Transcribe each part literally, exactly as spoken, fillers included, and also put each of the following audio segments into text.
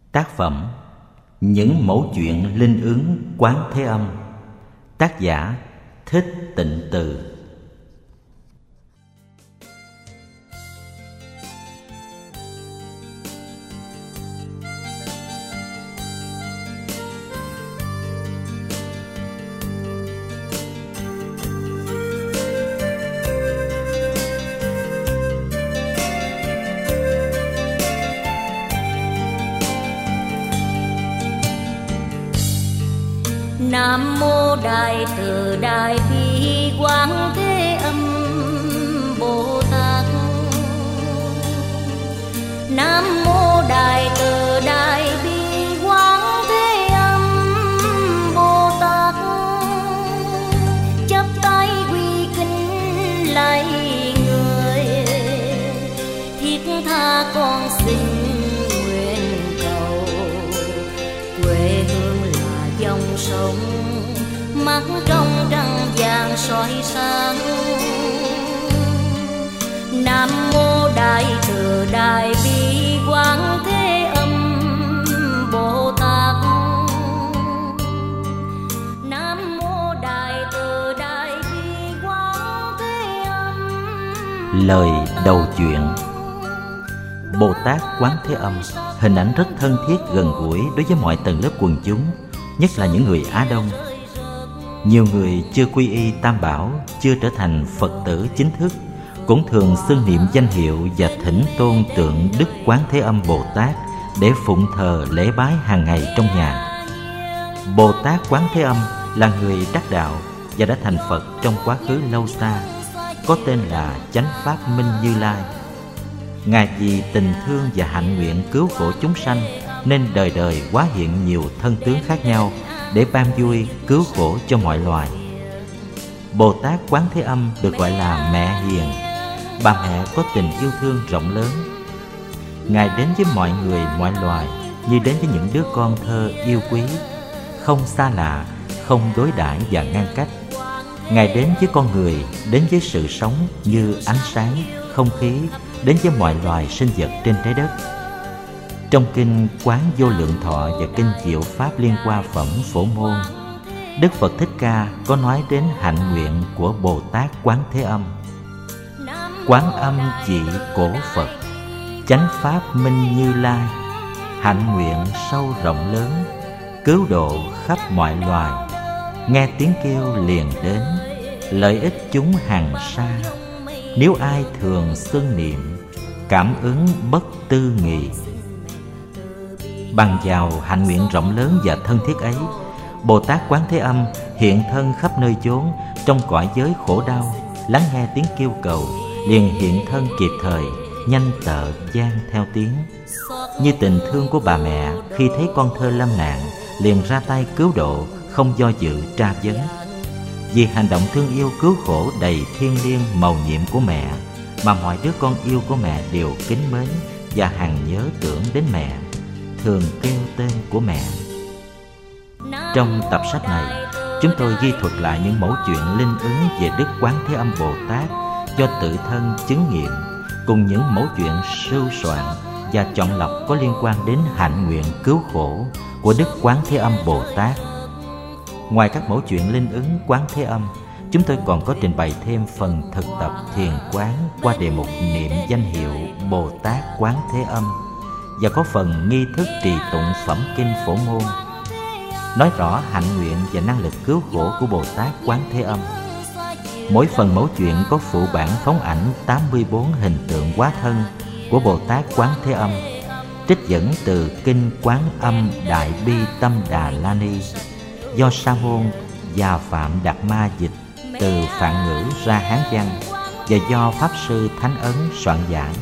Tác phẩm Những mẫu chuyện linh ứng Quán Thế Âm. Tác giả Thích Tịnh Từ. Nam mô Đại Từ Đại Bi Quán Thế Âm Bồ Tát. Nam mô Đại Từ Đại Bi Quán Thế Âm Bồ Tát. Chắp tay quy kính lạy người, thiết tha con xin nguyện cầu quê hương là dòng sông mắt trong trăng vàng soi sáng. Nam mô Đại Từ Đại Bi Quán Thế Âm Bồ Tát. Nam mô Đại Từ Đại Bi Quán Thế Âm. Lời đầu chuyện. Bồ Tát Quán Thế Âm hình ảnh rất thân thiết, gần gũi đối với mọi tầng lớp quần chúng, nhất là những người Á Đông. Nhiều người chưa quy y Tam Bảo, chưa trở thành Phật tử chính thức, cũng thường xưng niệm danh hiệu và thỉnh tôn tượng Đức Quán Thế Âm Bồ Tát để phụng thờ lễ bái hàng ngày trong nhà. Bồ Tát Quán Thế Âm là người đắc đạo và đã thành Phật trong quá khứ lâu xa, có tên là Chánh Pháp Minh Như Lai. Ngài vì tình thương và hạnh nguyện cứu khổ chúng sanh nên đời đời hóa hiện nhiều thân tướng khác nhau để ban vui cứu khổ cho mọi loài. Bồ Tát Quán Thế Âm được gọi là Mẹ Hiền. Bà mẹ có tình yêu thương rộng lớn. Ngài đến với mọi người mọi loài như đến với những đứa con thơ yêu quý, không xa lạ, không đối đãi và ngăn cách. Ngài đến với con người, đến với sự sống như ánh sáng, không khí, đến với mọi loài sinh vật trên trái đất. Trong kinh Quán Vô Lượng Thọ và kinh Diệu Pháp Liên Hoa Phẩm Phổ Môn, Đức Phật Thích Ca có nói đến hạnh nguyện của Bồ Tát Quán Thế Âm. Quán âm chỉ cổ Phật, chánh pháp minh Như Lai, hạnh nguyện sâu rộng lớn, cứu độ khắp mọi loài. Nghe tiếng kêu liền đến, lợi ích chúng hàng xa. Nếu ai thường xưng niệm, cảm ứng bất tư nghị. Bằng vào hạnh nguyện rộng lớn và thân thiết ấy, Bồ Tát Quán Thế Âm hiện thân khắp nơi chốn trong cõi giới khổ đau, lắng nghe tiếng kêu cầu, liền hiện thân kịp thời, nhanh tợ gian theo tiếng. Như tình thương của bà mẹ khi thấy con thơ lâm nạn, liền ra tay cứu độ, không do dự tra vấn. Vì hành động thương yêu cứu khổ đầy thiêng liêng mầu nhiệm của mẹ mà mọi đứa con yêu của mẹ đều kính mến và hằng nhớ tưởng đến mẹ, thường kêu tên của mẹ. Trong tập sách này, chúng tôi ghi thuật lại những mẫu chuyện linh ứng về Đức Quán Thế Âm Bồ Tát do tự thân chứng nghiệm, cùng những mẫu chuyện sưu soạn và chọn lọc có liên quan đến hạnh nguyện cứu khổ của Đức Quán Thế Âm Bồ Tát. Ngoài các mẫu chuyện linh ứng Quán Thế Âm, chúng tôi còn có trình bày thêm phần thực tập thiền quán qua đề mục niệm danh hiệu Bồ Tát Quán Thế Âm, và có phần nghi thức trì tụng phẩm kinh Phổ Môn, nói rõ hạnh nguyện và năng lực cứu khổ của Bồ Tát Quán Thế Âm. Mỗi phần mẫu chuyện có phụ bản phóng ảnh tám mươi bốn hình tượng hóa thân của Bồ Tát Quán Thế Âm, trích dẫn từ kinh Quán Âm Đại Bi Tâm Đà La Ni do Sa môn và Phạm Đạt Ma dịch từ Phạn ngữ ra Hán văn và do Pháp sư Thánh Ấn soạn giải.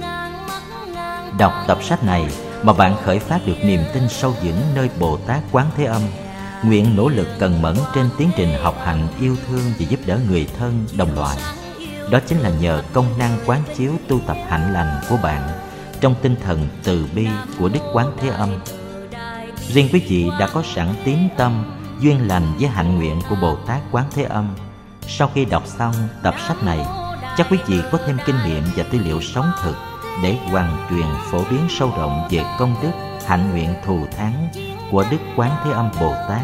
Đọc tập sách này mà bạn khởi phát được niềm tin sâu vững nơi Bồ Tát Quán Thế Âm, nguyện nỗ lực cần mẫn trên tiến trình học hành yêu thương và giúp đỡ người thân đồng loại. Đó chính là nhờ công năng quán chiếu tu tập hạnh lành của bạn trong tinh thần từ bi của Đức Quán Thế Âm. Riêng quý vị đã có sẵn tín tâm duyên lành với hạnh nguyện của Bồ Tát Quán Thế Âm, sau khi đọc xong tập sách này, chắc quý vị có thêm kinh nghiệm và tư liệu sống thực để hoàn truyền phổ biến sâu rộng về công đức hạnh nguyện thù thắng của Đức Quán Thế Âm Bồ Tát.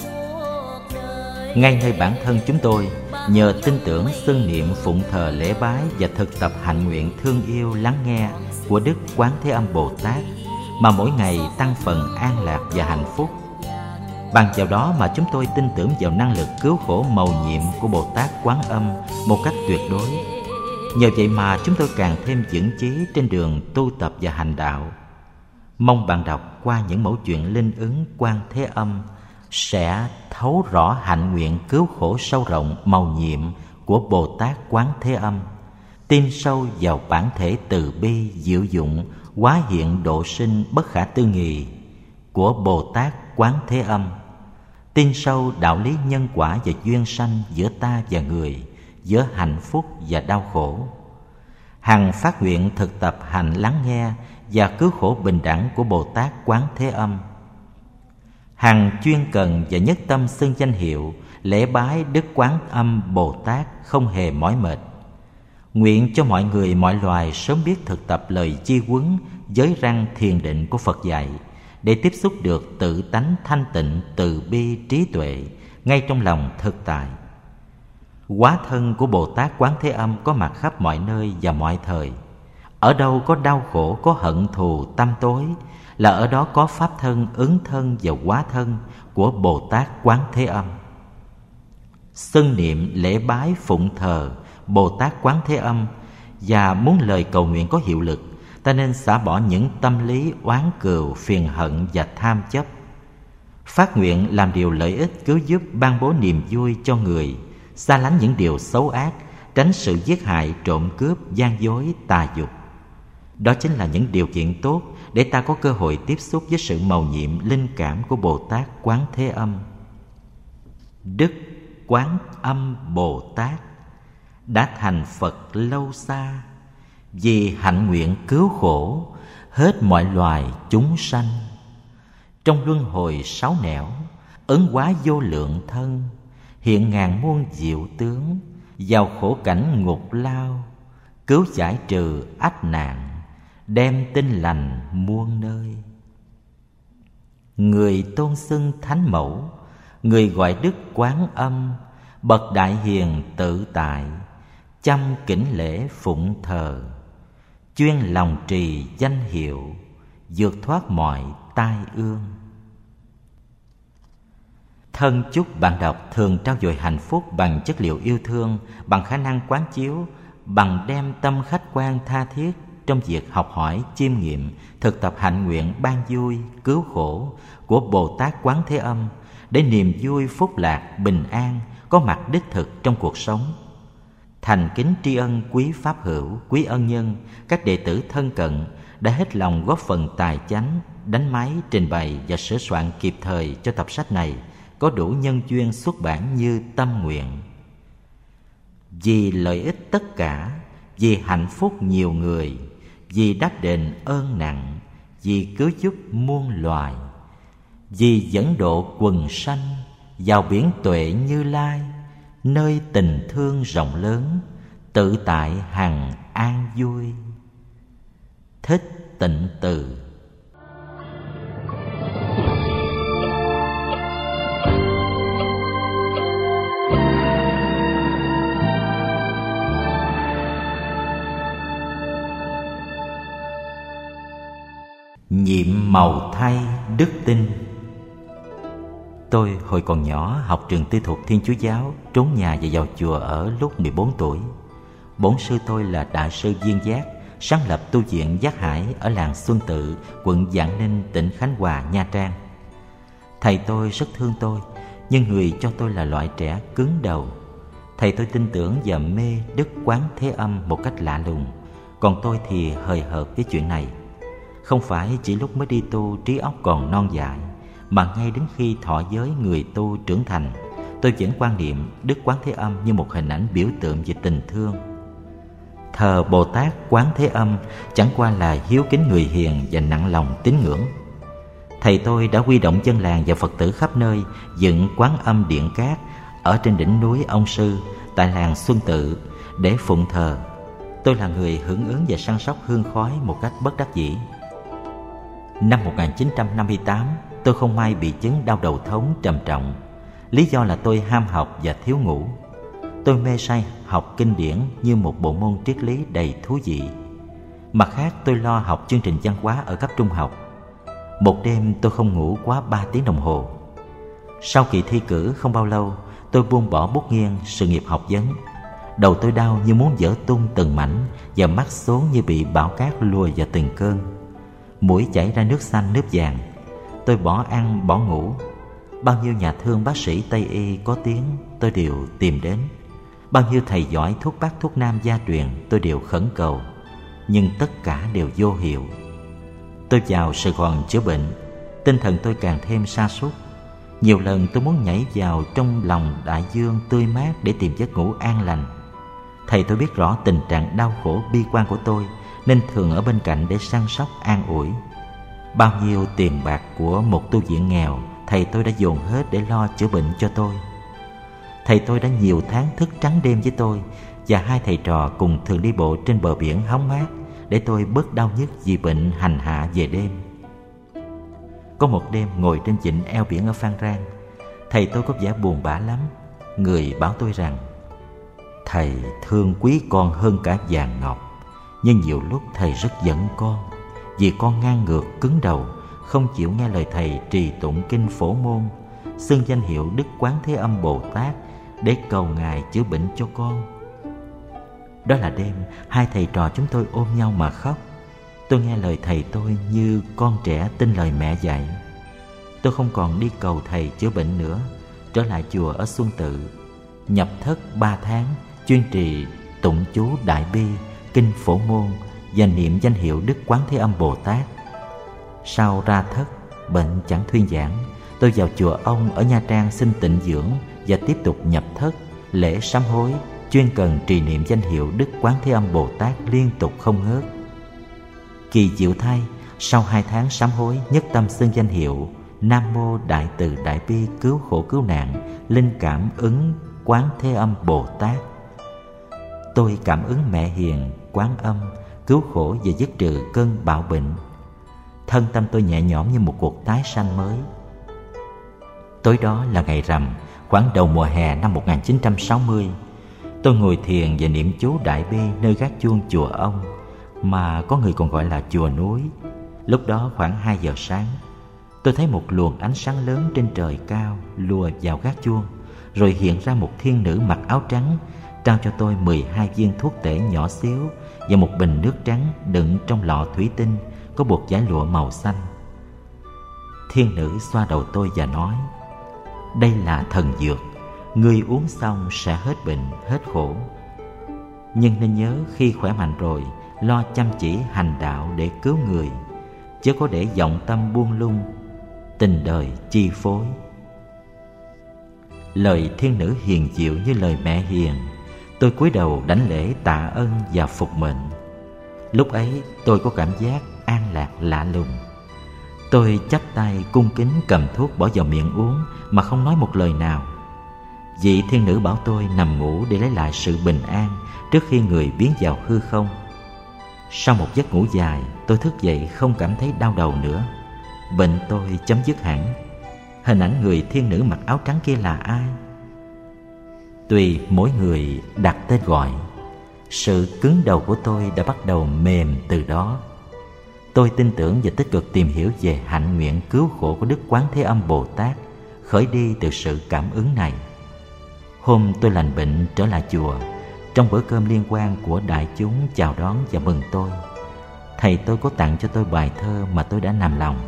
Ngay nơi bản thân chúng tôi, nhờ tin tưởng, xưng niệm, phụng thờ, lễ bái và thực tập hạnh nguyện thương yêu, lắng nghe của Đức Quán Thế Âm Bồ Tát, mà mỗi ngày tăng phần an lạc và hạnh phúc. Bằng vào đó mà chúng tôi tin tưởng vào năng lực cứu khổ mầu nhiệm của Bồ Tát Quán Âm một cách tuyệt đối. Nhờ vậy mà chúng tôi càng thêm vững chí trên đường tu tập và hành đạo. Mong bạn đọc qua những mẫu chuyện linh ứng Quan Thế Âm sẽ thấu rõ hạnh nguyện cứu khổ sâu rộng mầu nhiệm của Bồ Tát Quán Thế Âm, tin sâu vào bản thể từ bi diệu dụng hóa hiện độ sinh bất khả tư nghì của Bồ Tát Quán Thế Âm, tin sâu đạo lý nhân quả và duyên sanh giữa ta và người, giữa hạnh phúc và đau khổ. Hằng phát nguyện thực tập hành lắng nghe và cứu khổ bình đẳng của Bồ Tát Quán Thế Âm. Hằng chuyên cần và nhất tâm xưng danh hiệu lễ bái Đức Quán Âm Bồ Tát không hề mỏi mệt. Nguyện cho mọi người mọi loài sớm biết thực tập lời chi huấn giới răng thiền định của Phật dạy, để tiếp xúc được tự tánh thanh tịnh từ bi trí tuệ ngay trong lòng thực tại. Hóa thân của Bồ Tát Quán Thế Âm có mặt khắp mọi nơi và mọi thời. Ở đâu có đau khổ, có hận thù tâm tối, là ở đó có pháp thân, ứng thân và hóa thân của Bồ Tát Quán Thế Âm. Xưng niệm lễ bái phụng thờ Bồ Tát Quán Thế Âm và muốn lời cầu nguyện có hiệu lực, ta nên xả bỏ những tâm lý oán cừu, phiền hận và tham chấp. Phát nguyện làm điều lợi ích cứu giúp ban bố niềm vui cho người, xa lánh những điều xấu ác, tránh sự giết hại, trộm cướp, gian dối, tà dục. Đó chính là những điều kiện tốt để ta có cơ hội tiếp xúc với sự mầu nhiệm linh cảm của Bồ Tát Quán Thế Âm. Đức Quán Âm Bồ Tát đã thành Phật lâu xa, vì hạnh nguyện cứu khổ hết mọi loài chúng sanh. Trong luân hồi sáu nẻo, ấn hóa vô lượng thân, hiện ngàn muôn diệu tướng, vào khổ cảnh ngục lao, cứu giải trừ ách nạn, đem tin lành muôn nơi. Người tôn xưng thánh mẫu, người gọi Đức Quán Âm, bậc đại hiền tự tại, chăm kính lễ phụng thờ, chuyên lòng trì danh hiệu, vượt thoát mọi tai ương. Thân chúc bạn đọc thường trao dồi hạnh phúc bằng chất liệu yêu thương, bằng khả năng quán chiếu, bằng đem tâm khách quan tha thiết trong việc học hỏi, chiêm nghiệm, thực tập hạnh nguyện ban vui, cứu khổ của Bồ Tát Quán Thế Âm, để niềm vui, phúc lạc, bình an có mặt đích thực trong cuộc sống. Thành kính tri ân quý pháp hữu, quý ân nhân, các đệ tử thân cận đã hết lòng góp phần tài chánh, đánh máy, trình bày và sửa soạn kịp thời cho tập sách này có đủ nhân duyên xuất bản như tâm nguyện. Vì lợi ích tất cả, vì hạnh phúc nhiều người, vì đáp đền ơn nặng, vì cứu giúp muôn loài, vì dẫn độ quần sanh vào biển tuệ Như Lai, nơi tình thương rộng lớn, tự tại hằng an vui. Thích Tịnh Từ. Nhiệm màu thay đức tin. Tôi hồi còn nhỏ học trường tư thục Thiên Chúa Giáo, trốn nhà và vào chùa ở lúc mười bốn tuổi. Bổn sư tôi là Đại sư Viên Giác, sáng lập tu viện Giác Hải ở làng Xuân Tự, quận Vạn Ninh, tỉnh Khánh Hòa, Nha Trang. Thầy tôi rất thương tôi, nhưng người cho tôi là loại trẻ cứng đầu. Thầy tôi tin tưởng và mê Đức Quán Thế Âm một cách lạ lùng, còn tôi thì hời hợt với chuyện này. Không phải chỉ lúc mới đi tu trí óc còn non dại, mà ngay đến khi thọ giới người tu trưởng thành, tôi vẫn quan niệm Đức Quán Thế Âm như một hình ảnh biểu tượng về tình thương. Thờ Bồ Tát Quán Thế Âm chẳng qua là hiếu kính người hiền và nặng lòng tín ngưỡng. Thầy tôi đã huy động dân làng và Phật tử khắp nơi dựng Quán Âm Điện Cát ở trên đỉnh núi Ông Sư tại làng Xuân Tự để phụng thờ. Tôi là người hưởng ứng và săn sóc hương khói một cách bất đắc dĩ. Năm một nghìn chín trăm năm mươi tám, tôi không may bị chứng đau đầu thống trầm trọng. Lý do là tôi ham học và thiếu ngủ. Tôi mê say học kinh điển như một bộ môn triết lý đầy thú vị. Mặt khác, tôi lo học chương trình văn hóa ở cấp trung học. Một đêm tôi không ngủ quá ba tiếng đồng hồ. Sau kỳ thi cử không bao lâu, tôi buông bỏ bút nghiêng sự nghiệp học vấn. Đầu tôi đau như muốn vỡ tung từng mảnh, và mắt xốn như bị bão cát lùa vào từng cơn. Mũi chảy ra nước xanh nước vàng. Tôi bỏ ăn bỏ ngủ. Bao nhiêu nhà thương bác sĩ Tây y có tiếng tôi đều tìm đến. Bao nhiêu thầy giỏi thuốc bắc thuốc nam gia truyền tôi đều khẩn cầu. Nhưng tất cả đều vô hiệu. Tôi vào Sài Gòn chữa bệnh. Tinh thần tôi càng thêm sa sút. Nhiều lần tôi muốn nhảy vào trong lòng đại dương tươi mát để tìm giấc ngủ an lành. Thầy tôi biết rõ tình trạng đau khổ bi quan của tôi, nên thường ở bên cạnh để săn sóc an ủi. Bao nhiêu tiền bạc của một tu viện nghèo, thầy tôi đã dồn hết để lo chữa bệnh cho tôi. Thầy tôi đã nhiều tháng thức trắng đêm với tôi, và hai thầy trò cùng thường đi bộ trên bờ biển hóng mát để tôi bớt đau nhức vì bệnh hành hạ về đêm. Có một đêm ngồi trên vịnh eo biển ở Phan Rang, thầy tôi có vẻ buồn bã lắm. Người bảo tôi rằng thầy thương quý con hơn cả vàng ngọc, nhưng nhiều lúc thầy rất giận con, vì con ngang ngược cứng đầu, không chịu nghe lời thầy trì tụng kinh Phổ Môn, xưng danh hiệu Đức Quán Thế Âm Bồ Tát để cầu Ngài chữa bệnh cho con. Đó là đêm hai thầy trò chúng tôi ôm nhau mà khóc. Tôi nghe lời thầy tôi như con trẻ tin lời mẹ dạy. Tôi không còn đi cầu thầy chữa bệnh nữa, trở lại chùa ở Xuân Tự, nhập thất ba tháng, chuyên trì tụng chú Đại Bi, kinh Phổ Môn và niệm danh hiệu Đức Quán Thế Âm Bồ Tát. Sau ra thất, bệnh chẳng thuyên giảm, tôi vào chùa ông ở Nha Trang xin tịnh dưỡng và tiếp tục nhập thất, lễ sám hối, chuyên cần trì niệm danh hiệu Đức Quán Thế Âm Bồ Tát liên tục không ngớt. Kỳ diệu thay, sau hai tháng sám hối, nhất tâm xưng danh hiệu Nam Mô Đại Từ Đại Bi Cứu Khổ Cứu Nạn, linh cảm ứng Quán Thế Âm Bồ Tát. Tôi cảm ứng mẹ hiền, Quán Âm, cứu khổ và dứt trừ cơn bạo bệnh. Thân tâm tôi nhẹ nhõm như một cuộc tái sanh mới. Tối đó là ngày rằm, khoảng đầu mùa hè năm một nghìn chín trăm sáu mươi. Tôi ngồi thiền và niệm chú Đại Bi nơi gác chuông chùa ông, mà có người còn gọi là chùa núi. Lúc đó khoảng hai giờ sáng, tôi thấy một luồng ánh sáng lớn trên trời cao lùa vào gác chuông, rồi hiện ra một thiên nữ mặc áo trắng, trao cho tôi mười hai viên thuốc tể nhỏ xíu và một bình nước trắng đựng trong lọ thủy tinh có buộc dải lụa màu xanh. Thiên nữ xoa đầu tôi và nói: đây là thần dược, ngươi uống xong sẽ hết bệnh, hết khổ. Nhưng nên nhớ khi khỏe mạnh rồi, lo chăm chỉ hành đạo để cứu người, chứ có để vọng tâm buông lung, tình đời chi phối. Lời thiên nữ hiền diệu như lời mẹ hiền. Tôi cúi đầu đảnh lễ tạ ơn và phục mệnh. Lúc ấy tôi có cảm giác an lạc lạ lùng. Tôi chắp tay cung kính cầm thuốc bỏ vào miệng uống mà không nói một lời nào. Vị thiên nữ bảo tôi nằm ngủ để lấy lại sự bình an trước khi người biến vào hư không. Sau một giấc ngủ dài, tôi thức dậy không cảm thấy đau đầu nữa. Bệnh tôi chấm dứt hẳn. Hình ảnh người thiên nữ mặc áo trắng kia là ai? Tùy mỗi người đặt tên gọi, sự cứng đầu của tôi đã bắt đầu mềm từ đó. Tôi tin tưởng và tích cực tìm hiểu về hạnh nguyện cứu khổ của Đức Quán Thế Âm Bồ Tát, khởi đi từ sự cảm ứng này. Hôm tôi lành bệnh trở lại chùa, trong bữa cơm liên quan của đại chúng chào đón và mừng tôi, thầy tôi có tặng cho tôi bài thơ mà tôi đã nằm lòng.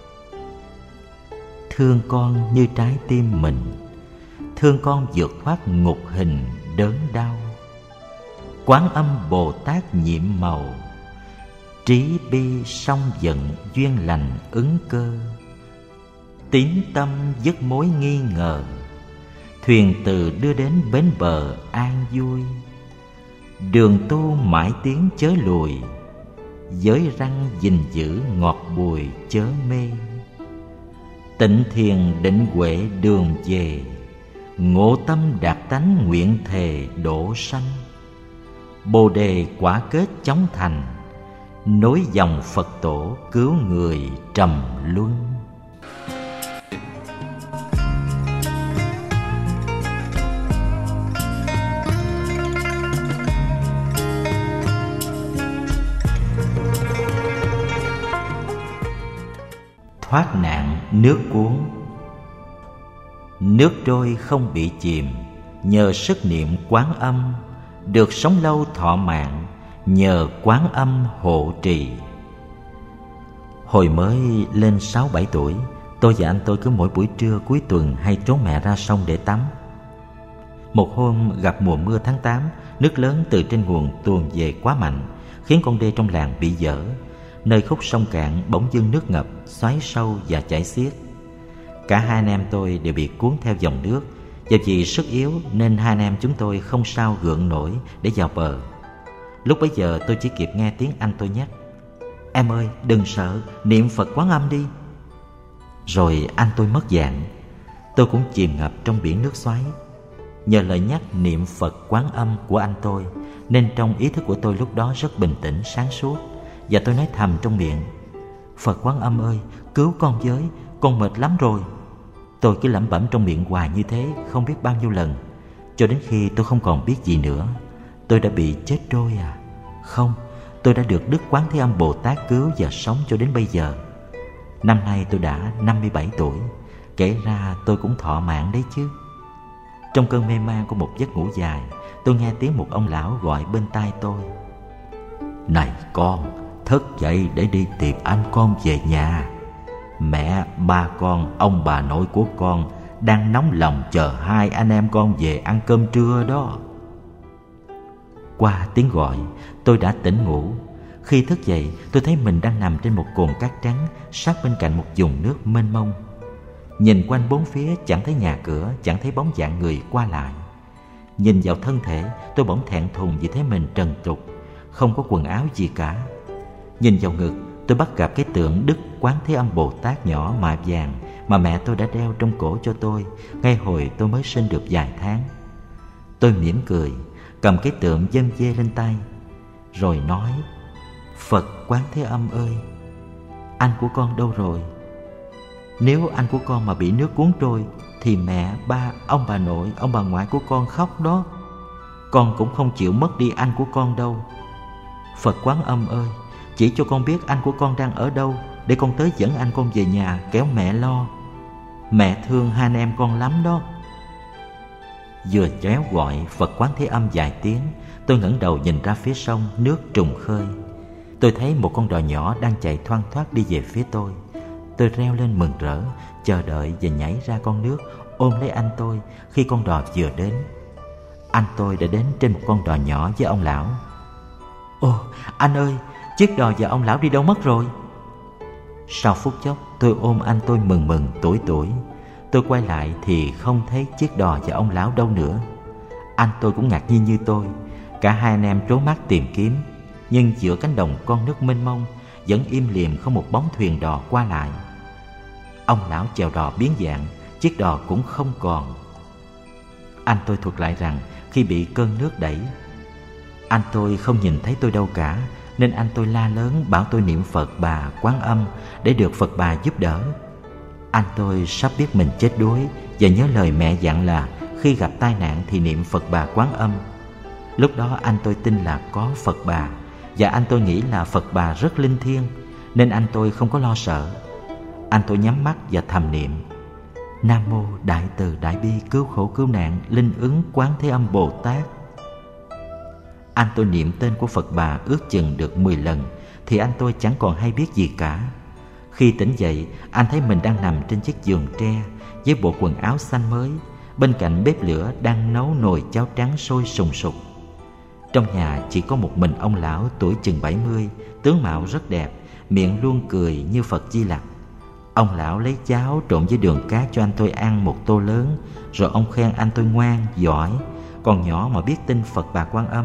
Thương con như trái tim mình, thương con vượt thoát ngục hình đớn đau. Quán Âm Bồ Tát nhiệm màu, trí bi song giận duyên lành ứng cơ. Tín tâm dứt mối nghi ngờ, thuyền từ đưa đến bến bờ an vui. Đường tu mãi tiến chớ lùi, giới răng gìn giữ ngọt bùi chớ mê. Tịnh thiền định huệ đường về, ngộ tâm đạt tánh nguyện thề độ sanh. Bồ đề quả kết chóng thành, nối dòng Phật tổ cứu người trầm luân. Thoát nạn nước cuốn. Nước trôi không bị chìm, nhờ sức niệm Quán Âm, được sống lâu thọ mạng, nhờ Quán Âm hộ trì. Hồi mới lên sáu bảy tuổi, tôi và anh tôi cứ mỗi buổi trưa cuối tuần hay trốn mẹ ra sông để tắm. Một hôm gặp mùa mưa tháng tám, nước lớn từ trên nguồn tuôn về quá mạnh, khiến con đê trong làng bị dở. Nơi khúc sông cạn bỗng dưng nước ngập, xoáy sâu và chảy xiết. Cả hai anh em tôi đều bị cuốn theo dòng nước, và vì sức yếu nên hai anh em chúng tôi không sao gượng nổi để vào bờ. Lúc bấy giờ tôi chỉ kịp nghe tiếng anh tôi nhắc: "Em ơi, đừng sợ, niệm Phật Quán Âm đi." Rồi anh tôi mất dạng. Tôi cũng chìm ngập trong biển nước xoáy. Nhờ lời nhắc niệm Phật Quán Âm của anh tôi, nên trong ý thức của tôi lúc đó rất bình tĩnh, sáng suốt. Và tôi nói thầm trong miệng: "Phật Quán Âm ơi, cứu con với, con mệt lắm rồi." Tôi cứ lẩm bẩm trong miệng hoài như thế không biết bao nhiêu lần, cho đến khi tôi không còn biết gì nữa. Tôi đã bị chết trôi à? Không, tôi đã được Đức Quán Thế Âm Bồ Tát cứu và sống cho đến bây giờ. Năm nay tôi đã năm mươi bảy tuổi, kể ra tôi cũng thọ mạng đấy chứ. Trong cơn mê man của một giấc ngủ dài, tôi nghe tiếng một ông lão gọi bên tai tôi: "Này con, thức dậy để đi tìm anh con về nhà. Mẹ, ba con, ông bà nội của con đang nóng lòng chờ hai anh em con về ăn cơm trưa đó." Qua tiếng gọi, tôi đã tỉnh ngủ. Khi thức dậy, tôi thấy mình đang nằm trên một cồn cát trắng sát bên cạnh một vùng nước mênh mông. Nhìn quanh bốn phía chẳng thấy nhà cửa, chẳng thấy bóng dáng người qua lại. Nhìn vào thân thể, tôi bỗng thẹn thùng vì thấy mình trần trụi, không có quần áo gì cả. Nhìn vào ngực, tôi bắt gặp cái tượng Đức Quán Thế Âm Bồ Tát nhỏ mạ vàng mà mẹ tôi đã đeo trong cổ cho tôi ngay hồi tôi mới sinh được vài tháng. Tôi mỉm cười, cầm cái tượng dâng dê lên tay, rồi nói: "Phật Quán Thế Âm ơi, anh của con đâu rồi? Nếu anh của con mà bị nước cuốn trôi thì mẹ, ba, ông bà nội, ông bà ngoại của con khóc đó. Con cũng không chịu mất đi anh của con đâu. Phật Quán Âm ơi, chỉ cho con biết anh của con đang ở đâu, để con tới dẫn anh con về nhà, kéo mẹ lo. Mẹ thương hai anh em con lắm đó." Vừa chéo gọi Phật Quán Thế Âm vài tiếng, tôi ngẩng đầu nhìn ra phía sông, nước trùng khơi. Tôi thấy một con đò nhỏ đang chạy thoăn thoắt đi về phía tôi. Tôi reo lên mừng rỡ, chờ đợi và nhảy ra con nước, ôm lấy anh tôi. Khi con đò vừa đến, anh tôi đã đến trên một con đò nhỏ với ông lão. "Ồ, anh ơi, chiếc đò và ông lão đi đâu mất rồi?" Sau phút chốc, tôi ôm anh tôi mừng mừng tuổi tuổi. Tôi quay lại thì không thấy chiếc đò và ông lão đâu nữa. Anh tôi cũng ngạc nhiên như tôi. Cả hai anh em trố mắt tìm kiếm, nhưng giữa cánh đồng con nước mênh mông vẫn im lìm không một bóng thuyền đò qua lại. Ông lão chèo đò biến dạng, chiếc đò cũng không còn. Anh tôi thuật lại rằng khi bị cơn nước đẩy, anh tôi không nhìn thấy tôi đâu cả, nên anh tôi la lớn bảo tôi niệm Phật Bà Quán Âm để được Phật Bà giúp đỡ. Anh tôi sắp biết mình chết đuối và nhớ lời mẹ dặn là khi gặp tai nạn thì niệm Phật Bà Quán Âm. Lúc đó anh tôi tin là có Phật Bà, và anh tôi nghĩ là Phật Bà rất linh thiêng, nên anh tôi không có lo sợ. Anh tôi nhắm mắt và thầm niệm: "Nam Mô Đại Từ Đại Bi Cứu Khổ Cứu Nạn Linh Ứng Quán Thế Âm Bồ Tát." Anh tôi niệm tên của Phật Bà ước chừng được mười lần thì anh tôi chẳng còn hay biết gì cả. Khi tỉnh dậy, anh thấy mình đang nằm trên chiếc giường tre với bộ quần áo xanh mới, bên cạnh bếp lửa đang nấu nồi cháo trắng sôi sùng sục. Trong nhà chỉ có một mình ông lão tuổi chừng bảy mươi, tướng mạo rất đẹp, miệng luôn cười như Phật Di Lặc. Ông lão lấy cháo trộn với đường cát cho anh tôi ăn một tô lớn, rồi ông khen anh tôi ngoan, giỏi, còn nhỏ mà biết tin Phật Bà Quan Âm.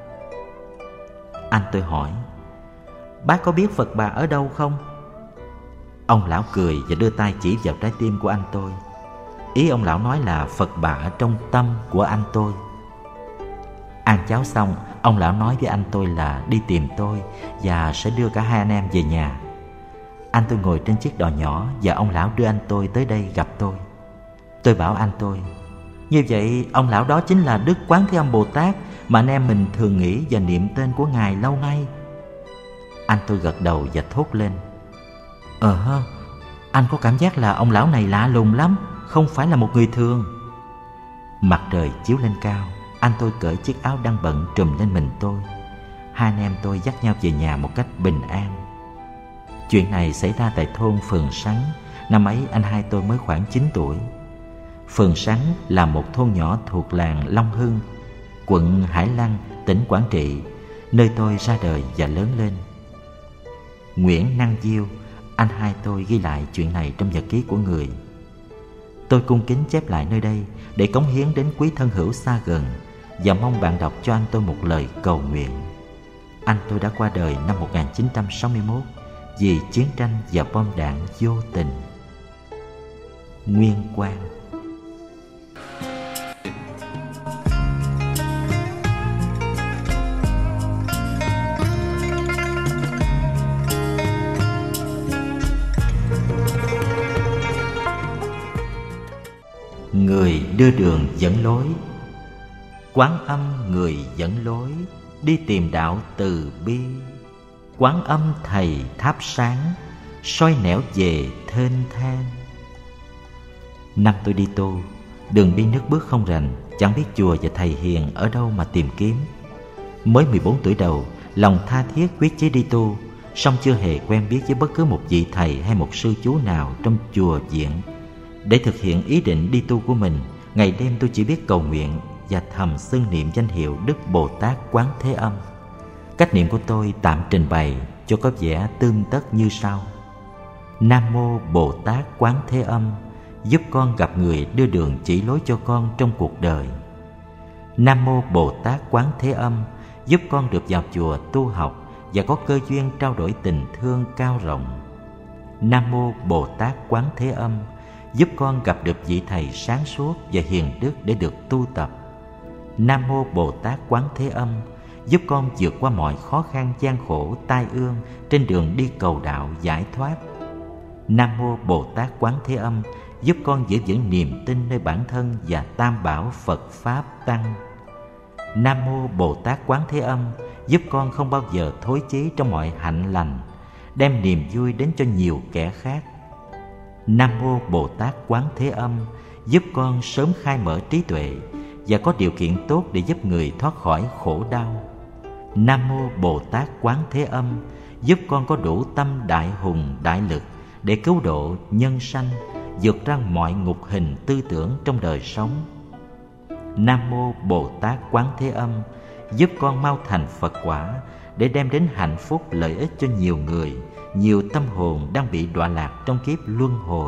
Anh tôi hỏi: "Bác có biết Phật Bà ở đâu không?" Ông lão cười và đưa tay chỉ vào trái tim của anh tôi. Ý ông lão nói là Phật Bà ở trong tâm của anh tôi. Ăn cháo xong, ông lão nói với anh tôi là đi tìm tôi và sẽ đưa cả hai anh em về nhà. Anh tôi ngồi trên chiếc đò nhỏ và ông lão đưa anh tôi tới đây gặp tôi. Tôi bảo anh tôi: như vậy ông lão đó chính là Đức Quán Thế Âm Bồ Tát mà anh em mình thường nghĩ và niệm tên của Ngài lâu nay. Anh tôi gật đầu và thốt lên: Ờ hơ, anh có cảm giác là ông lão này lạ lùng lắm, không phải là một người thường. Mặt trời chiếu lên cao, anh tôi cởi chiếc áo đang bận trùm lên mình tôi. Hai anh em tôi dắt nhau về nhà một cách bình an. Chuyện này xảy ra tại thôn Phường Sắn. Năm ấy anh hai tôi mới khoảng chín tuổi. Phường Sắn là một thôn nhỏ thuộc làng Long Hưng, quận Hải Lăng, tỉnh Quảng Trị, nơi tôi ra đời và lớn lên. Nguyễn Năng Diêu, anh hai tôi ghi lại chuyện này trong nhật ký của người. Tôi cung kính chép lại nơi đây để cống hiến đến quý thân hữu xa gần và mong bạn đọc cho anh tôi một lời cầu nguyện. Anh tôi đã qua đời năm một nghìn chín trăm sáu mươi mốt vì chiến tranh và bom đạn vô tình. Nguyên Quang. Người đưa đường dẫn lối. Quán Âm người dẫn lối, đi tìm đạo từ bi. Quán Âm thầy thắp sáng, soi nẻo về thênh thang. Năm tôi đi tu, đường đi nước bước không rành, chẳng biết chùa và thầy hiền ở đâu mà tìm kiếm. Mới mười bốn tuổi đầu, lòng tha thiết quyết chí đi tu, song chưa hề quen biết với bất cứ một vị thầy hay một sư chú nào trong chùa viện. Để thực hiện ý định đi tu của mình, ngày đêm tôi chỉ biết cầu nguyện và thầm xưng niệm danh hiệu Đức Bồ Tát Quán Thế Âm. Cách niệm của tôi tạm trình bày cho có vẻ tươm tất như sau: Nam Mô Bồ Tát Quán Thế Âm, giúp con gặp người đưa đường chỉ lối cho con trong cuộc đời. Nam Mô Bồ Tát Quán Thế Âm, giúp con được vào chùa tu học và có cơ duyên trao đổi tình thương cao rộng. Nam Mô Bồ Tát Quán Thế Âm, giúp con gặp được vị thầy sáng suốt và hiền đức để được tu tập. Nam Mô Bồ Tát Quán Thế Âm, giúp con vượt qua mọi khó khăn gian khổ tai ương trên đường đi cầu đạo giải thoát. Nam Mô Bồ Tát Quán Thế Âm, giúp con giữ vững niềm tin nơi bản thân và Tam Bảo Phật Pháp Tăng. Nam Mô Bồ Tát Quán Thế Âm, giúp con không bao giờ thối chí trong mọi hạnh lành, đem niềm vui đến cho nhiều kẻ khác. Nam Mô Bồ Tát Quán Thế Âm, giúp con sớm khai mở trí tuệ và có điều kiện tốt để giúp người thoát khỏi khổ đau. Nam Mô Bồ Tát Quán Thế Âm, giúp con có đủ tâm đại hùng đại lực để cứu độ nhân sanh, vượt ra mọi ngục hình tư tưởng trong đời sống. Nam Mô Bồ Tát Quán Thế Âm, giúp con mau thành Phật quả để đem đến hạnh phúc lợi ích cho nhiều người, nhiều tâm hồn đang bị đọa lạc trong kiếp luân hồi.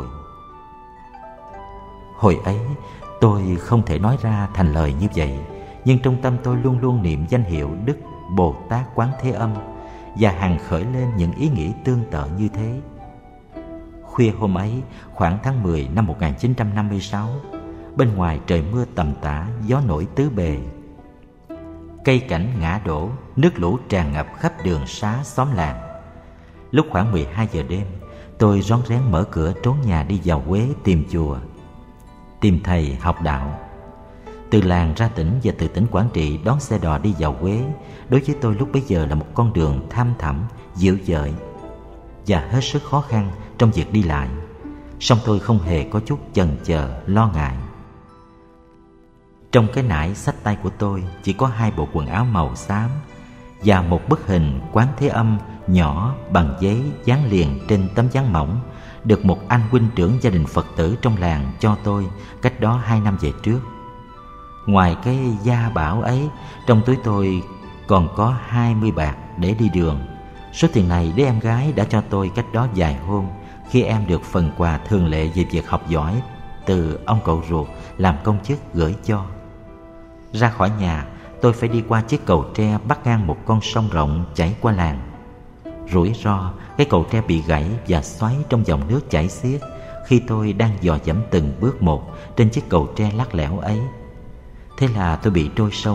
Hồi ấy tôi không thể nói ra thành lời như vậy, nhưng trong tâm tôi luôn luôn niệm danh hiệu Đức Bồ Tát Quán Thế Âm và hằng khởi lên những ý nghĩ tương tự như thế. Khuya hôm ấy, khoảng tháng mười năm một nghìn chín trăm năm mươi sáu, bên ngoài trời mưa tầm tã, gió nổi tứ bề. Cây cảnh ngã đổ, nước lũ tràn ngập khắp đường xá xóm làng. Lúc khoảng mười hai giờ đêm, tôi rón rén mở cửa trốn nhà đi vào Huế tìm chùa, tìm thầy học đạo. Từ làng ra tỉnh và từ tỉnh Quảng Trị đón xe đò đi vào Huế, đối với tôi lúc bấy giờ là một con đường thăm thẳm, dịu dợi và hết sức khó khăn trong việc đi lại. Song tôi không hề có chút chần chờ, lo ngại. Trong cái nải xách tay của tôi chỉ có hai bộ quần áo màu xám và một bức hình Quán Thế Âm nhỏ bằng giấy dán liền trên tấm dán mỏng, được một anh huynh trưởng gia đình Phật tử trong làng cho tôi cách đó hai năm về trước. Ngoài cái gia bảo ấy, trong túi tôi còn có hai mươi bạc để đi đường. Số tiền này đứa em gái đã cho tôi cách đó vài hôm, khi em được phần quà thường lệ về việc học giỏi từ ông cậu ruột làm công chức gửi cho. Ra khỏi nhà, tôi phải đi qua chiếc cầu tre bắc ngang một con sông rộng chảy qua làng. Rủi ro, cái cầu tre bị gãy và xoáy trong dòng nước chảy xiết khi tôi đang dò dẫm từng bước một trên chiếc cầu tre lắc lẻo ấy. Thế là tôi bị trôi sông,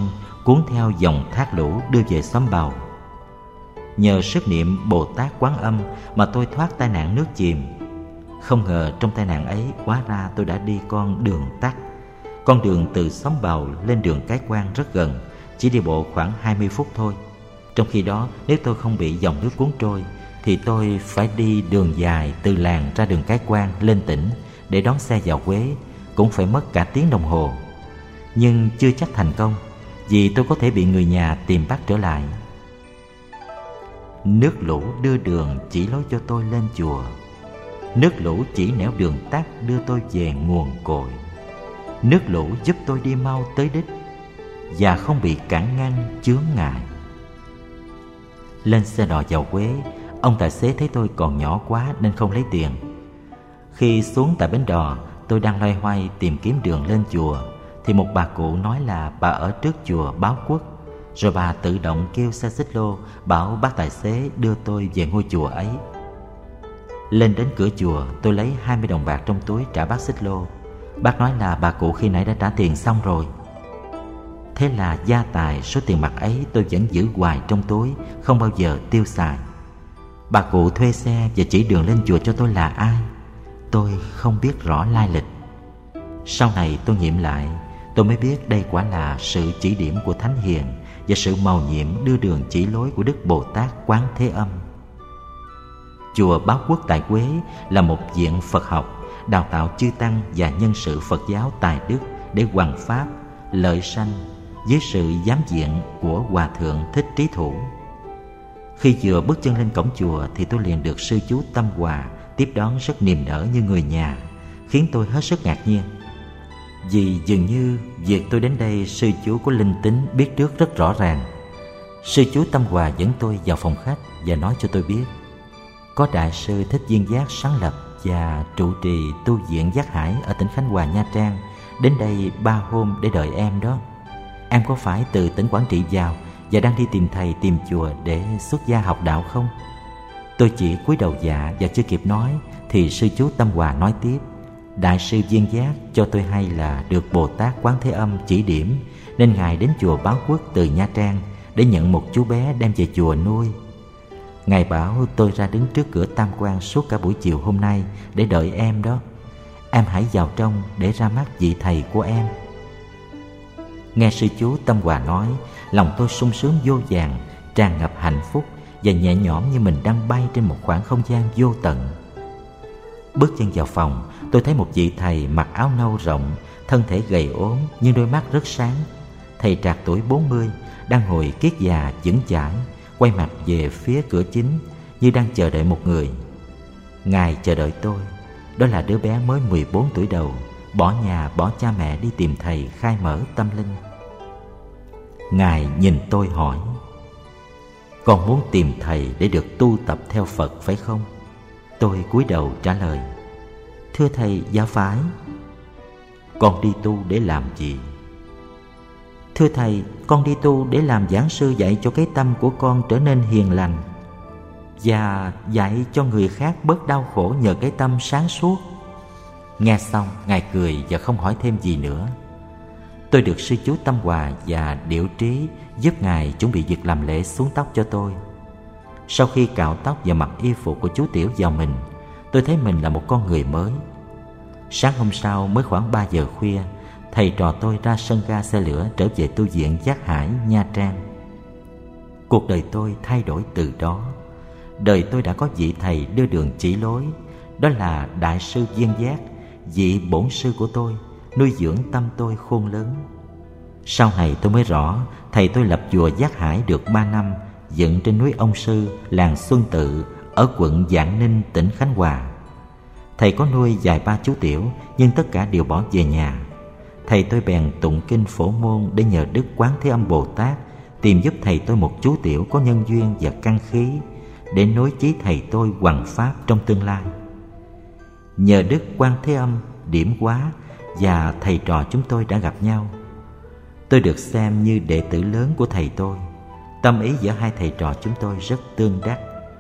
cuốn theo dòng thác lũ đưa về xóm Bầu. Nhờ sức niệm Bồ Tát Quán Âm mà tôi thoát tai nạn nước chìm. Không ngờ trong tai nạn ấy hóa ra tôi đã đi con đường tắt. Con đường từ xóm Bầu lên đường Cái Quan rất gần, chỉ đi bộ khoảng hai mươi phút thôi. Trong khi đó, nếu tôi không bị dòng nước cuốn trôi thì tôi phải đi đường dài từ làng ra đường Cái Quan lên tỉnh để đón xe vào Huế, cũng phải mất cả tiếng đồng hồ. Nhưng chưa chắc thành công, vì tôi có thể bị người nhà tìm bắt trở lại. Nước lũ đưa đường chỉ lối cho tôi lên chùa. Nước lũ chỉ nẻo đường tắt đưa tôi về nguồn cội. Nước lũ giúp tôi đi mau tới đích và không bị cản ngăn chướng ngại. Lên xe đò vào Huế, ông tài xế thấy tôi còn nhỏ quá nên không lấy tiền. Khi xuống tại bến đò, tôi đang loay hoay tìm kiếm đường lên chùa thì một bà cụ nói là bà ở trước chùa Báo Quốc. Rồi bà tự động kêu xe xích lô bảo bác tài xế đưa tôi về ngôi chùa ấy. Lên đến cửa chùa, tôi lấy hai mươi đồng bạc trong túi trả bác xích lô. Bác nói là bà cụ khi nãy đã trả tiền xong rồi. Thế là gia tài số tiền mặt ấy tôi vẫn giữ hoài trong túi, không bao giờ tiêu xài. Bà cụ thuê xe và chỉ đường lên chùa cho tôi là ai, tôi không biết rõ lai lịch. Sau này tôi nghiệm lại, tôi mới biết đây quả là sự chỉ điểm của Thánh Hiền và sự mầu nhiệm đưa đường chỉ lối của Đức Bồ Tát Quán Thế Âm. Chùa Báo Quốc tại Huế là một viện Phật học, đào tạo chư tăng và nhân sự Phật giáo tài đức để hoằng pháp, lợi sanh dưới sự giám diện của Hòa Thượng Thích Trí Thủ. Khi vừa bước chân lên cổng chùa thì tôi liền được sư chú Tâm Hòa tiếp đón rất niềm nở như người nhà, khiến tôi hết sức ngạc nhiên. Vì dường như việc tôi đến đây sư chú có linh tính biết trước rất rõ ràng. Sư chú Tâm Hòa dẫn tôi vào phòng khách và nói cho tôi biết có Đại sư Thích Viên Giác sáng lập và trụ trì tu viện Giác Hải ở tỉnh Khánh Hòa, Nha Trang đến đây ba hôm để đợi em đó. Em có phải từ tỉnh Quảng Trị vào và đang đi tìm thầy tìm chùa để xuất gia học đạo không? Tôi chỉ cúi đầu dạ và chưa kịp nói thì sư chú Tâm Hòa nói tiếp. Đại sư Viên Giác cho tôi hay là được Bồ Tát Quán Thế Âm chỉ điểm nên Ngài đến chùa Báo Quốc từ Nha Trang để nhận một chú bé đem về chùa nuôi. Ngài bảo tôi ra đứng trước cửa Tam Quan suốt cả buổi chiều hôm nay để đợi em đó. Em hãy vào trong để ra mắt vị thầy của em. Nghe sư chú Tâm Hòa nói, lòng tôi sung sướng vô vàn, tràn ngập hạnh phúc và nhẹ nhõm như mình đang bay trên một khoảng không gian vô tận. Bước chân vào phòng, tôi thấy một vị thầy mặc áo nâu rộng, thân thể gầy ốm nhưng đôi mắt rất sáng. Thầy trạc tuổi bốn mươi, đang ngồi kiết già vững chãi, quay mặt về phía cửa chính như đang chờ đợi một người. Ngài chờ đợi tôi, đó là đứa bé mới mười bốn tuổi đầu, bỏ nhà bỏ cha mẹ đi tìm thầy khai mở tâm linh. Ngài nhìn tôi hỏi: con muốn tìm thầy để được tu tập theo Phật phải không? Tôi cúi đầu trả lời: thưa thầy, dạ phải. Con đi tu để làm gì? Thưa thầy, con đi tu để làm giảng sư dạy cho cái tâm của con trở nên hiền lành và dạy cho người khác bớt đau khổ nhờ cái tâm sáng suốt. Nghe xong, Ngài cười và không hỏi thêm gì nữa. Tôi được sư chú Tâm Hòa và Điệu Trí giúp Ngài chuẩn bị việc làm lễ xuống tóc cho tôi. Sau khi cạo tóc và mặc y phục của chú Tiểu vào mình, tôi thấy mình là một con người mới. Sáng hôm sau mới khoảng ba giờ khuya, thầy trò tôi ra sân ga xe lửa trở về tu viện Giác Hải, Nha Trang. Cuộc đời tôi thay đổi từ đó. Đời tôi đã có vị thầy đưa đường chỉ lối, đó là Đại sư Viên Giác, vị bổn sư của tôi, nuôi dưỡng tâm tôi khôn lớn. Sau này tôi mới rõ, thầy tôi lập chùa Giác Hải được ba năm, dựng trên núi Ông Sư, làng Xuân Tự, ở quận Vạn Ninh, tỉnh Khánh Hòa. Thầy có nuôi vài ba chú tiểu, nhưng tất cả đều bỏ về nhà. Thầy tôi bèn tụng kinh Phổ Môn để nhờ Đức Quán Thế Âm Bồ Tát tìm giúp thầy tôi một chú tiểu có nhân duyên và căn khí để nối chí thầy tôi hoằng pháp trong tương lai. Nhờ Đức Quán Thế Âm điểm hóa và thầy trò chúng tôi đã gặp nhau. Tôi được xem như đệ tử lớn của thầy tôi. Tâm ý giữa hai thầy trò chúng tôi rất tương đắc.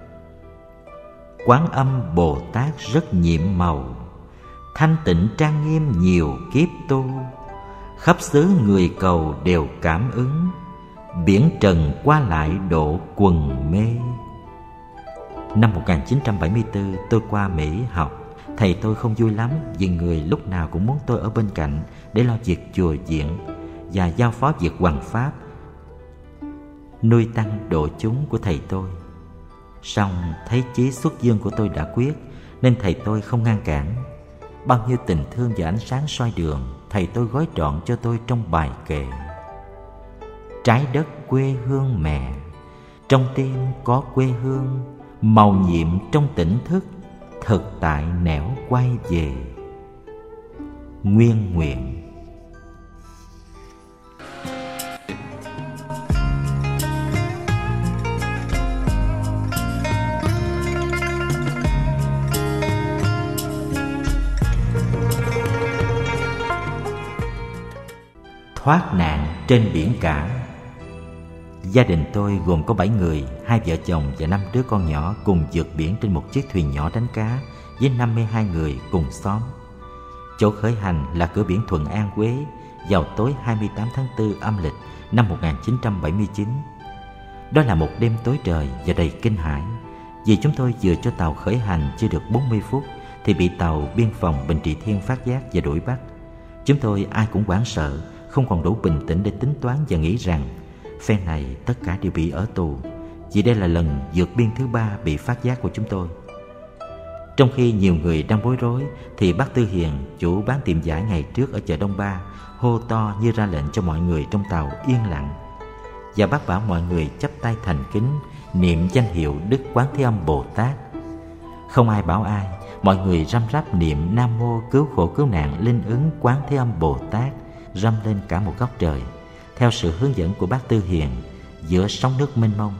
Quán Âm Bồ Tát rất nhiệm màu, thanh tịnh trang nghiêm nhiều kiếp tu, khắp xứ người cầu đều cảm ứng, biển trần qua lại độ quần mê. Năm một nghìn chín trăm bảy mươi tư tôi qua Mỹ học. Thầy tôi không vui lắm vì người lúc nào cũng muốn tôi ở bên cạnh để lo việc chùa viện và giao phó việc hoằng pháp, nuôi tăng độ chúng của thầy tôi. Song thấy chí xuất dương của tôi đã quyết nên thầy tôi không ngăn cản. Bao nhiêu tình thương và ánh sáng soi đường thầy tôi gói trọn cho tôi trong bài kệ: trái đất quê hương mẹ, trong tim có quê hương, màu nhiệm trong tỉnh thức, thực tại nẻo quay về. Nguyên nguyện. Thoát nạn trên biển cả. Gia đình tôi gồm có bảy người, hai vợ chồng và năm đứa con nhỏ cùng vượt biển trên một chiếc thuyền nhỏ đánh cá với năm mươi hai người cùng xóm. Chỗ khởi hành là cửa biển Thuận An, Huế vào tối hai mươi tám tháng tư âm lịch năm một nghìn chín trăm bảy mươi chín. Đó là một đêm tối trời và đầy kinh hãi, vì chúng tôi vừa cho tàu khởi hành chưa được bốn mươi phút thì bị tàu biên phòng Bình Trị Thiên phát giác và đuổi bắt. Chúng tôi ai cũng hoảng sợ, không còn đủ bình tĩnh để tính toán và nghĩ rằng phe này tất cả đều bị ở tù, vì đây là lần vượt biên thứ ba bị phát giác của chúng tôi. Trong khi nhiều người đang bối rối thì bác Tư Hiền, chủ bán tiệm vải ngày trước ở chợ Đông Ba, hô to như ra lệnh cho mọi người trong tàu yên lặng. Và bác bảo mọi người chắp tay thành kính niệm danh hiệu Đức Quán Thế Âm Bồ Tát. Không ai bảo ai, mọi người răm rắp niệm Nam Mô Cứu Khổ Cứu Nạn Linh Ứng Quán Thế Âm Bồ Tát răm lên cả một góc trời, theo sự hướng dẫn của bác Tư Hiền, giữa sóng nước mênh mông.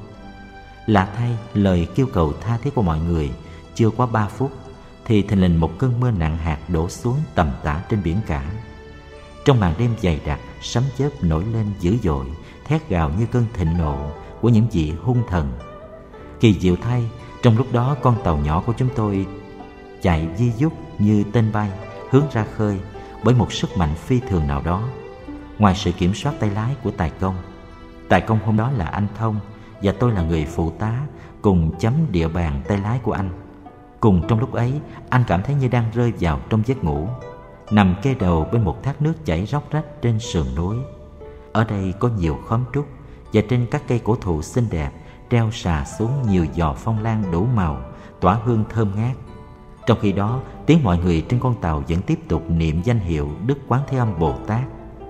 Lạ thay, lời kêu cầu tha thiết của mọi người chưa qua ba phút thì thình lình một cơn mưa nặng hạt đổ xuống tầm tã trên biển cả. Trong màn đêm dày đặc, sấm chớp nổi lên dữ dội, thét gào như cơn thịnh nộ của những vị hung thần. Kỳ diệu thay, trong lúc đó con tàu nhỏ của chúng tôi chạy di dút như tên bay hướng ra khơi bởi một sức mạnh phi thường nào đó, ngoài sự kiểm soát tay lái của Tài Công. Tài Công hôm đó là anh Thông và tôi là người phụ tá cùng chấm địa bàn tay lái của anh. Cùng trong lúc ấy, anh cảm thấy như đang rơi vào trong giấc ngủ, nằm kê đầu bên một thác nước chảy róc rách trên sườn núi. Ở đây có nhiều khóm trúc và trên các cây cổ thụ xinh đẹp treo xà xuống nhiều giò phong lan đủ màu, tỏa hương thơm ngát. Trong khi đó, tiếng mọi người trên con tàu vẫn tiếp tục niệm danh hiệu Đức Quán Thế Âm Bồ Tát.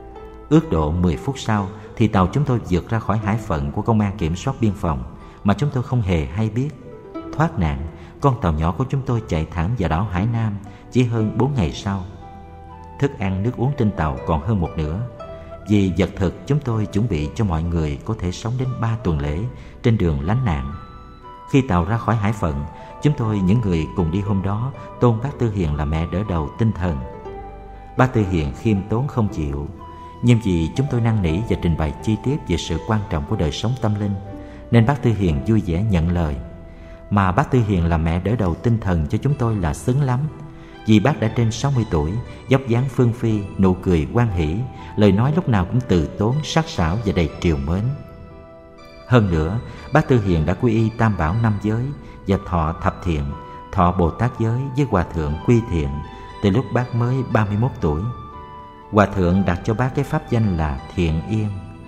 Ước độ mười phút sau thì tàu chúng tôi vượt ra khỏi hải phận của công an kiểm soát biên phòng mà chúng tôi không hề hay biết. Thoát nạn, con tàu nhỏ của chúng tôi chạy thẳng vào đảo Hải Nam chỉ hơn bốn ngày sau. Thức ăn nước uống trên tàu còn hơn một nửa, vì vật thực chúng tôi chuẩn bị cho mọi người có thể sống đến ba tuần lễ trên đường lánh nạn. Khi tàu ra khỏi hải phận, chúng tôi, những người cùng đi hôm đó, tôn bác Tư Hiền là mẹ đỡ đầu tinh thần. Bác Tư Hiền khiêm tốn không chịu, nhưng vì chúng tôi năn nỉ và trình bày chi tiết về sự quan trọng của đời sống tâm linh, nên bác Tư Hiền vui vẻ nhận lời. Mà bác Tư Hiền là mẹ đỡ đầu tinh thần cho chúng tôi là xứng lắm, vì bác đã trên sáu mươi tuổi, dốc dáng phương phi, nụ cười hoan hỷ, lời nói lúc nào cũng từ tốn, sắc sảo và đầy trìu mến. Hơn nữa, bác Tư Hiền đã quy y Tam Bảo năm giới và thọ thập thiện, thọ Bồ Tát giới với Hòa Thượng Quy Thiện từ lúc bác mới ba mươi mốt tuổi. Hòa Thượng đặt cho bác cái pháp danh là Thiện Yên.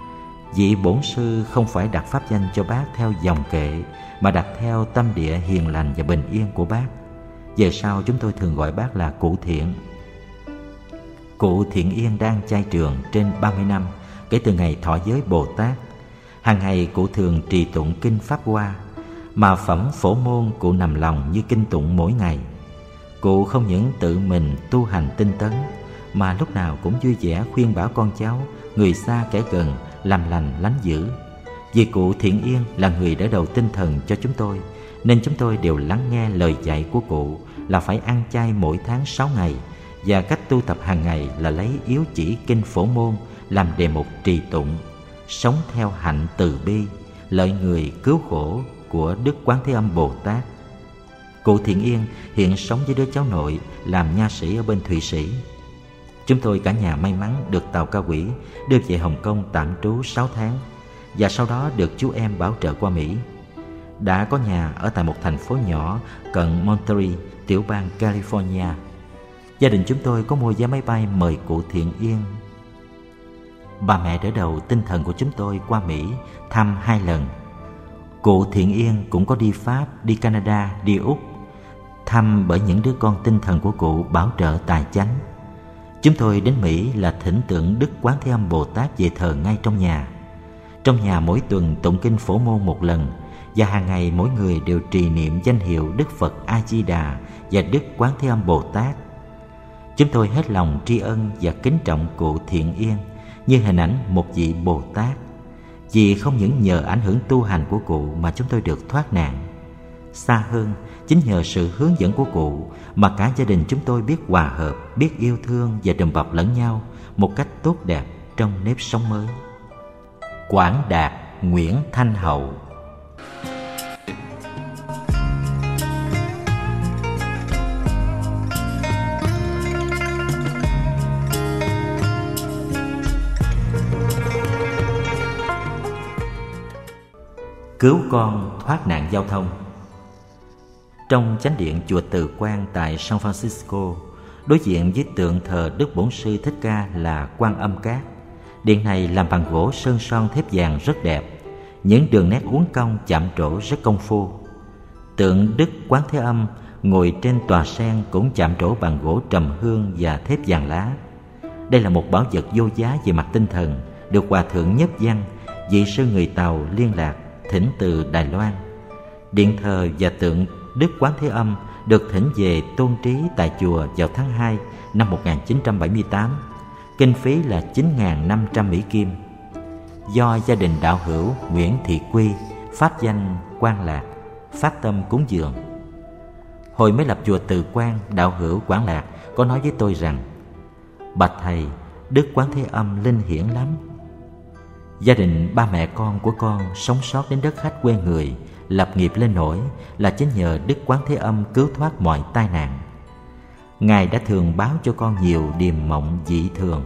Vị bổn sư không phải đặt pháp danh cho bác theo dòng kệ, mà đặt theo tâm địa hiền lành và bình yên của bác. Về sau chúng tôi thường gọi bác là Cụ Thiện. Cụ Thiện Yên đang cai trường trên ba mươi năm kể từ ngày thọ giới Bồ Tát. Hàng ngày cụ thường trì tụng kinh Pháp Hoa, mà phẩm Phổ Môn cụ nằm lòng như kinh tụng mỗi ngày. Cụ không những tự mình tu hành tinh tấn, mà lúc nào cũng vui vẻ khuyên bảo con cháu, người xa kẻ gần, làm lành lánh dữ. Vì cụ Thiện Yên là người đỡ đầu tinh thần cho chúng tôi, nên chúng tôi đều lắng nghe lời dạy của cụ là phải ăn chay mỗi tháng sáu ngày, và cách tu tập hàng ngày là lấy yếu chỉ kinh Phổ Môn làm đề mục trì tụng, sống theo hạnh từ bi, lợi người cứu khổ của Đức Quán Thế Âm Bồ Tát. Cụ Thiện Yên hiện sống với đứa cháu nội làm nha sĩ ở bên Thụy Sĩ. Chúng tôi cả nhà may mắn được tàu Cao Quỹ đưa về Hồng Kông tạm trú sáu tháng, và sau đó được chú em bảo trợ qua Mỹ. Đã có nhà ở tại một thành phố nhỏ cận Monterey, tiểu bang California. Gia đình chúng tôi có mua vé máy bay mời cụ Thiện Yên. Bà mẹ đỡ đầu tinh thần của chúng tôi qua Mỹ thăm hai lần. Cụ Thiện Yên cũng có đi Pháp, đi Canada, đi Úc, thăm bởi những đứa con tinh thần của cụ bảo trợ tài chánh. Chúng tôi đến Mỹ là thỉnh tượng Đức Quán Thế Âm Bồ Tát về thờ ngay trong nhà. Trong nhà mỗi tuần tụng kinh Phổ Môn một lần, và hàng ngày mỗi người đều trì niệm danh hiệu Đức Phật A Di Đà và Đức Quán Thế Âm Bồ Tát. Chúng tôi hết lòng tri ân và kính trọng cụ Thiện Yên như hình ảnh một vị Bồ Tát, vì không những nhờ ảnh hưởng tu hành của cụ mà chúng tôi được thoát nạn. Xa hơn, chính nhờ sự hướng dẫn của cụ mà cả gia đình chúng tôi biết hòa hợp, biết yêu thương và đùm bọc lẫn nhau một cách tốt đẹp trong nếp sống mới. Quảng Đạt, Nguyễn Thanh Hậu. Cứu con thoát nạn giao thông. Trong chánh điện chùa Từ Quan tại San Francisco, đối diện với tượng thờ Đức Bổn Sư Thích Ca là Quan Âm Cát. Điện này làm bằng gỗ sơn son thép vàng rất đẹp, những đường nét uốn cong chạm trổ rất công phu. Tượng Đức Quán Thế Âm ngồi trên tòa sen cũng chạm trổ bằng gỗ trầm hương và thép vàng lá. Đây là một bảo vật vô giá về mặt tinh thần, được Hòa Thượng Nhất Văn, vị sư người Tàu liên lạc thỉnh từ Đài Loan. Điện thờ và tượng Đức Quán Thế Âm được thỉnh về tôn trí tại chùa vào tháng hai năm một nghìn chín trăm bảy mươi tám. Kinh phí là chín nghìn năm trăm Mỹ Kim. Do gia đình đạo hữu Nguyễn Thị Quy, pháp danh Quang Lạc, phát tâm cúng dường. Hồi mới lập chùa Từ Quan, đạo hữu Quảng Lạc có nói với tôi rằng: bạch thầy, Đức Quán Thế Âm linh hiển lắm. Gia đình ba mẹ con của con sống sót đến đất khách quê người, lập nghiệp lên nổi là chính nhờ Đức Quán Thế Âm cứu thoát mọi tai nạn. Ngài đã thường báo cho con nhiều điềm mộng dị thường.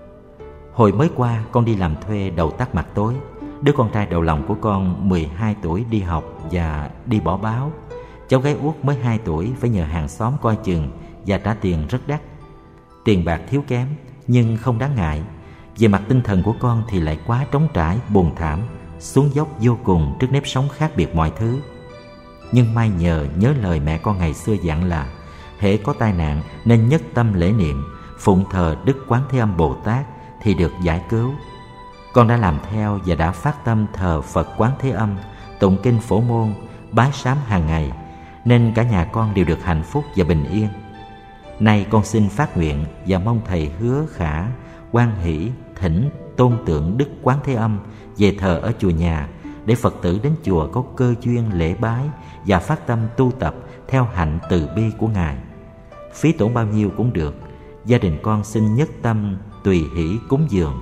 Hồi mới qua con đi làm thuê đầu tắt mặt tối. Đứa con trai đầu lòng của con mười hai tuổi đi học và đi bỏ báo. Cháu gái út mới hai tuổi phải nhờ hàng xóm coi chừng và trả tiền rất đắt. Tiền bạc thiếu kém nhưng không đáng ngại. Về mặt tinh thần của con thì lại quá trống trải, buồn thảm, xuống dốc vô cùng trước nếp sống khác biệt mọi thứ. Nhưng may nhờ nhớ lời mẹ con ngày xưa dặn là hễ có tai nạn nên nhất tâm lễ niệm, phụng thờ Đức Quán Thế Âm Bồ Tát thì được giải cứu. Con đã làm theo và đã phát tâm thờ Phật Quán Thế Âm, tụng kinh Phổ Môn, bái sám hàng ngày, nên cả nhà con đều được hạnh phúc và bình yên. Nay con xin phát nguyện và mong thầy Hứa Khả hoan hỷ thỉnh tôn tượng Đức Quán Thế Âm về thờ ở chùa nhà, để Phật tử đến chùa có cơ duyên lễ bái và phát tâm tu tập theo hạnh từ bi của Ngài. Phí tổn bao nhiêu cũng được, gia đình con xin nhất tâm tùy hỷ cúng dường.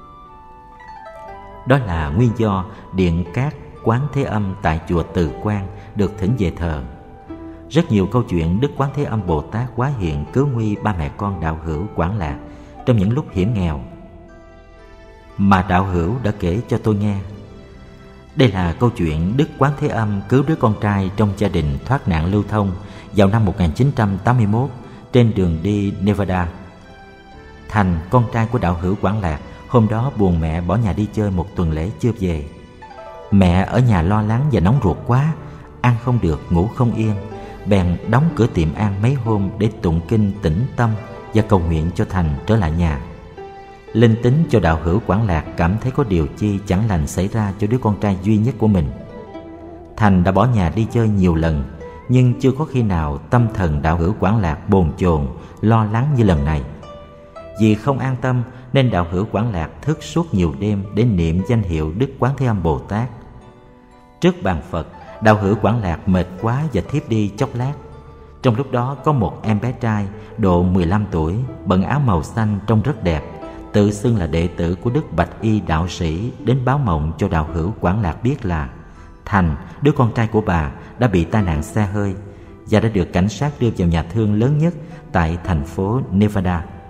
Đó là nguyên do điện cát Quán Thế Âm tại chùa Từ Quan được thỉnh về thờ. Rất nhiều câu chuyện Đức Quán Thế Âm Bồ Tát hóa hiện cứu nguy ba mẹ con đạo hữu Quảng Lạc trong những lúc hiểm nghèo mà đạo hữu đã kể cho tôi nghe. Đây là câu chuyện Đức Quán Thế Âm cứu đứa con trai trong gia đình thoát nạn lưu thông vào năm một nghìn chín trăm tám mươi mốt trên đường đi Nevada. Thành, con trai của đạo hữu Quảng Lạc, hôm đó buồn mẹ bỏ nhà đi chơi một tuần lễ chưa về. Mẹ ở nhà lo lắng và nóng ruột quá, ăn không được, ngủ không yên, bèn đóng cửa tiệm ăn mấy hôm để tụng kinh tĩnh tâm và cầu nguyện cho Thành trở lại nhà. Linh tính cho đạo hữu Quảng Lạc cảm thấy có điều chi chẳng lành xảy ra cho đứa con trai duy nhất của mình. Thành đã bỏ nhà đi chơi nhiều lần, nhưng chưa có khi nào tâm thần đạo hữu Quảng Lạc bồn chồn, lo lắng như lần này. Vì không an tâm nên đạo hữu Quảng Lạc thức suốt nhiều đêm để niệm danh hiệu Đức Quán Thế Âm Bồ Tát. Trước bàn Phật, đạo hữu Quảng Lạc mệt quá và thiếp đi chốc lát. Trong lúc đó có một em bé trai độ mười lăm tuổi, bận áo màu xanh trông rất đẹp, tự xưng là đệ tử của Đức Bạch Y đạo sĩ, đến báo mộng cho đạo hữu Quảng Lạc biết là Thành, đứa con trai của bà, đã bị tai nạn xe hơi và đã được cảnh sát đưa vào nhà thương lớn nhất tại thành phố Nevada.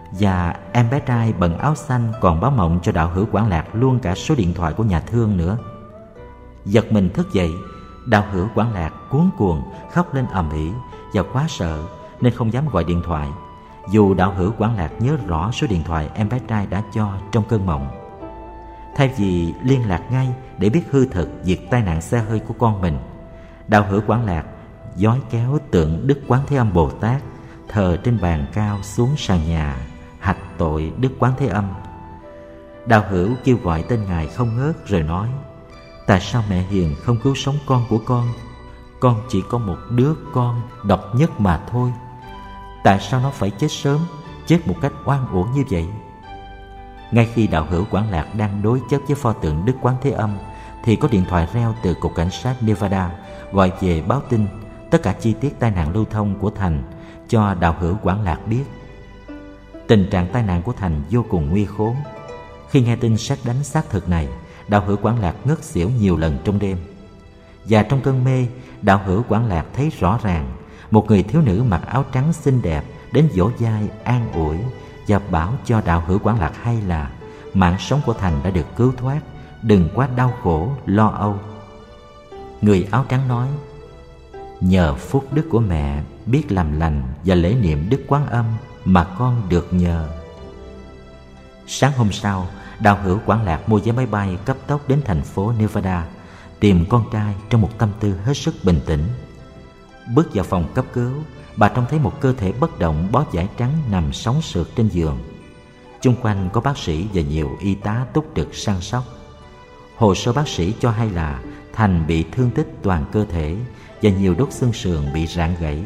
Và em bé trai bận áo xanh còn báo mộng cho đạo hữu Quảng Lạc luôn cả số điện thoại của nhà thương nữa. Giật mình thức dậy, đạo hữu Quảng Lạc cuống cuồng khóc lên ầm ĩ và quá sợ nên không dám gọi điện thoại, dù đạo hữu Quảng Lạc nhớ rõ số điện thoại em bé trai đã cho trong cơn mộng. Thay vì liên lạc ngay để biết hư thực việc tai nạn xe hơi của con mình, đạo hữu Quảng Lạc dói kéo tượng Đức Quán Thế Âm Bồ Tát thờ trên bàn cao xuống sàn nhà, hạch tội Đức Quán Thế Âm. Đạo hữu kêu gọi tên Ngài không ngớt rồi nói: tại sao mẹ hiền không cứu sống con của con? Con chỉ có một đứa con độc nhất mà thôi. Tại sao nó phải chết sớm, chết một cách oan uổng như vậy? Ngay khi đạo hữu Quảng Lạc đang đối chất với pho tượng Đức Quán Thế Âm thì có điện thoại reo từ cục cảnh sát Nevada gọi về báo tin tất cả chi tiết tai nạn lưu thông của Thành cho đạo hữu Quảng Lạc biết. Tình trạng tai nạn của Thành vô cùng nguy khốn. Khi nghe tin sét đánh xác thực này, đạo hữu Quảng Lạc ngất xỉu nhiều lần trong đêm. Và trong cơn mê, đạo hữu Quảng Lạc thấy rõ ràng một người thiếu nữ mặc áo trắng xinh đẹp đến vỗ vai an ủi và bảo cho đạo hữu Quảng Lạc hay là mạng sống của Thành đã được cứu thoát, đừng quá đau khổ lo âu. Người áo trắng nói: nhờ phúc đức của mẹ biết làm lành và lễ niệm Đức Quán Âm mà con được nhờ. Sáng hôm sau, đạo hữu Quảng Lạc mua vé máy bay cấp tốc đến thành phố Nevada tìm con trai trong một tâm tư hết sức bình tĩnh. Bước vào phòng cấp cứu, bà trông thấy một cơ thể bất động bó vải trắng nằm sóng sượt trên giường. Chung quanh có bác sĩ và nhiều y tá túc trực săn sóc. Hồ sơ bác sĩ cho hay là Thành bị thương tích toàn cơ thể và nhiều đốt xương sườn bị rạn gãy.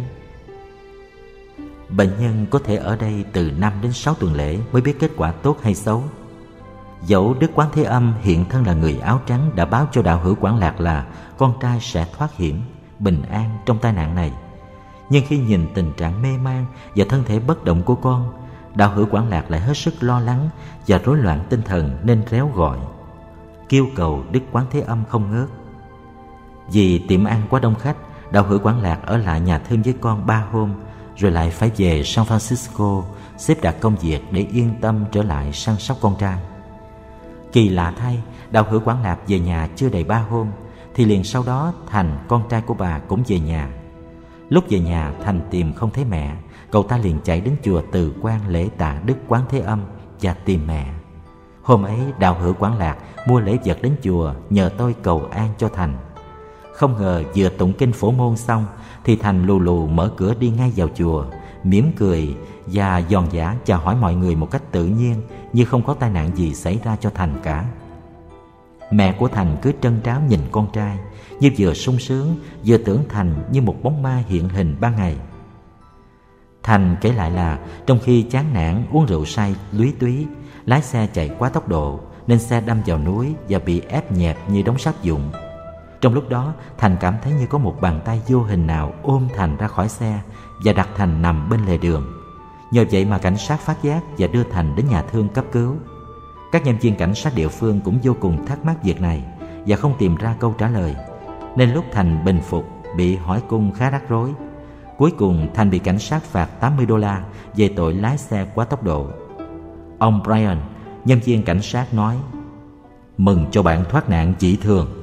Bệnh nhân có thể ở đây từ năm đến sáu tuần lễ mới biết kết quả tốt hay xấu. Dẫu Đức Quán Thế Âm hiện thân là người áo trắng đã báo cho đạo hữu Quảng Lạc là con trai sẽ thoát hiểm, bình an trong tai nạn này, nhưng khi nhìn tình trạng mê man và thân thể bất động của con, đạo hữu Quảng Lạc lại hết sức lo lắng và rối loạn tinh thần nên réo gọi, kêu cầu Đức Quán Thế Âm không ngớt. Vì tiệm ăn quá đông khách, đạo hữu Quảng Lạc ở lại nhà thương với con ba hôm, rồi lại phải về San Francisco xếp đặt công việc để yên tâm trở lại săn sóc con trai. Kỳ lạ thay, đạo hữu Quảng Lạc về nhà chưa đầy ba hôm thì liền sau đó Thành, con trai của bà, cũng về nhà. Lúc về nhà, Thành tìm không thấy mẹ, cậu ta liền chạy đến chùa Từ Quan lễ tạ Đức Quán Thế Âm và tìm mẹ. Hôm ấy, đạo hữu Quảng Lạc mua lễ vật đến chùa nhờ tôi cầu an cho Thành. Không ngờ vừa tụng kinh Phổ Môn xong thì Thành lù lù mở cửa đi ngay vào chùa, mỉm cười và giòn giã chào hỏi mọi người một cách tự nhiên, như không có tai nạn gì xảy ra cho Thành cả. Mẹ của Thành cứ trân tráo nhìn con trai, như vừa sung sướng vừa tưởng Thành như một bóng ma hiện hình ban ngày. Thành kể lại là trong khi chán nản uống rượu say lúy túy, lái xe chạy quá tốc độ nên xe đâm vào núi và bị ép nhẹp như đống sắt vụn. Trong lúc đó, Thành cảm thấy như có một bàn tay vô hình nào ôm Thành ra khỏi xe và đặt Thành nằm bên lề đường. Nhờ vậy mà cảnh sát phát giác và đưa Thành đến nhà thương cấp cứu. Các nhân viên cảnh sát địa phương cũng vô cùng thắc mắc việc này và không tìm ra câu trả lời, nên lúc Thành bình phục bị hỏi cung khá rắc rối. Cuối cùng Thành bị cảnh sát phạt tám mươi đô la về tội lái xe quá tốc độ. Ông Brian, nhân viên cảnh sát, nói: mừng cho bạn thoát nạn dị thường.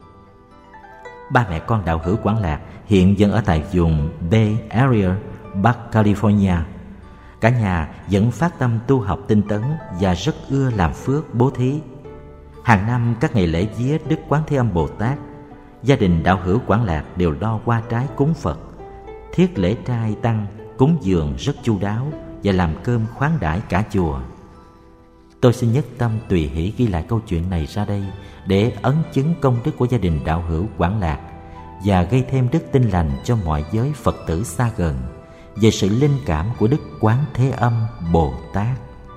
Ba mẹ con đạo hữu Quảng Lạc hiện vẫn ở tại vùng Bay Area, Bắc California. Cả nhà vẫn phát tâm tu học tinh tấn và rất ưa làm phước bố thí. Hàng năm các ngày lễ vía Đức Quán Thế Âm Bồ Tát, gia đình đạo hữu Quảng Lạc đều lo hoa trái cúng Phật, thiết lễ trai tăng, cúng dường rất chu đáo và làm cơm khoáng đãi cả chùa. Tôi xin nhất tâm tùy hỷ ghi lại câu chuyện này ra đây để ấn chứng công đức của gia đình đạo hữu Quảng Lạc và gây thêm đức tin lành cho mọi giới Phật tử xa gần về sự linh cảm của Đức Quán Thế Âm Bồ Tát.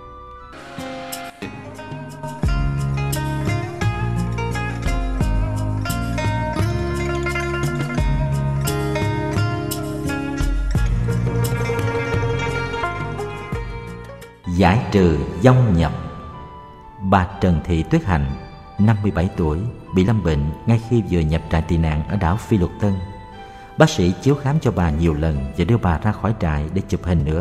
Giải trừ vong nhập. Bà Trần Thị Tuyết Hạnh, năm mươi bảy tuổi, bị lâm bệnh ngay khi vừa nhập trại tị nạn ở đảo Phi Luật Tân. Bác sĩ chiếu khám cho bà nhiều lần và đưa bà ra khỏi trại để chụp hình nữa,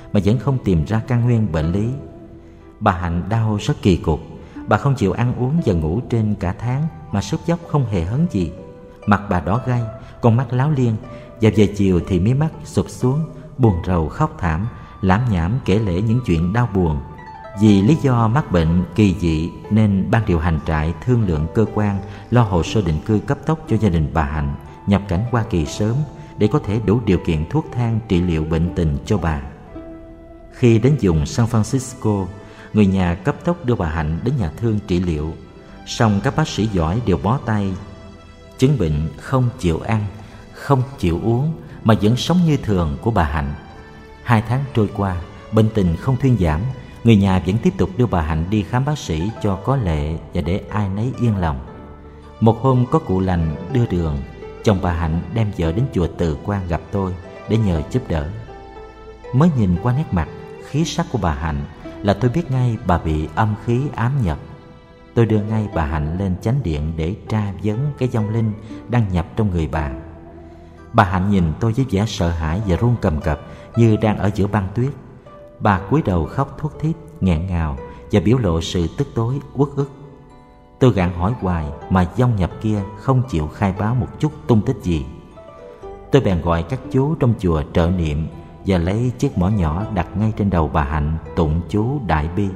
mà vẫn không tìm ra căn nguyên bệnh lý. Bà Hạnh đau rất kỳ cục. Bà không chịu ăn uống và ngủ trên cả tháng, mà sốt dốc không hề hấn gì. Mặt bà đỏ gay, con mắt láo liên, và về chiều thì mí mắt sụp xuống, buồn rầu khóc thảm, lảm nhảm kể lể những chuyện đau buồn. Vì lý do mắc bệnh kỳ dị nên ban điều hành trại thương lượng cơ quan lo hồ sơ định cư cấp tốc cho gia đình bà Hạnh nhập cảnh Hoa Kỳ sớm để có thể đủ điều kiện thuốc thang trị liệu bệnh tình cho bà. Khi đến vùng San Francisco, người nhà cấp tốc đưa bà Hạnh đến nhà thương trị liệu. Song các bác sĩ giỏi đều bó tay. Chứng bệnh không chịu ăn, không chịu uống mà vẫn sống như thường của bà Hạnh. Hai tháng trôi qua, bệnh tình không thuyên giảm. Người nhà vẫn tiếp tục đưa bà Hạnh đi khám bác sĩ cho có lệ và để ai nấy yên lòng. Một hôm có cụ lành đưa đường, chồng bà Hạnh đem vợ đến chùa Từ Quan gặp tôi để nhờ giúp đỡ. Mới nhìn qua nét mặt, khí sắc của bà Hạnh là tôi biết ngay bà bị âm khí ám nhập. Tôi đưa ngay bà Hạnh lên chánh điện để tra vấn cái vong linh đang nhập trong người bà. Bà Hạnh nhìn tôi với vẻ sợ hãi và run cầm cập như đang ở giữa băng tuyết. Bà cúi đầu khóc thút thít, nghẹn ngào và biểu lộ sự tức tối, uất ức. Tôi gạn hỏi hoài mà vong nhập kia không chịu khai báo một chút tung tích gì. Tôi bèn gọi các chú trong chùa trợ niệm và lấy chiếc mõ nhỏ đặt ngay trên đầu bà Hạnh tụng chú Đại Bi.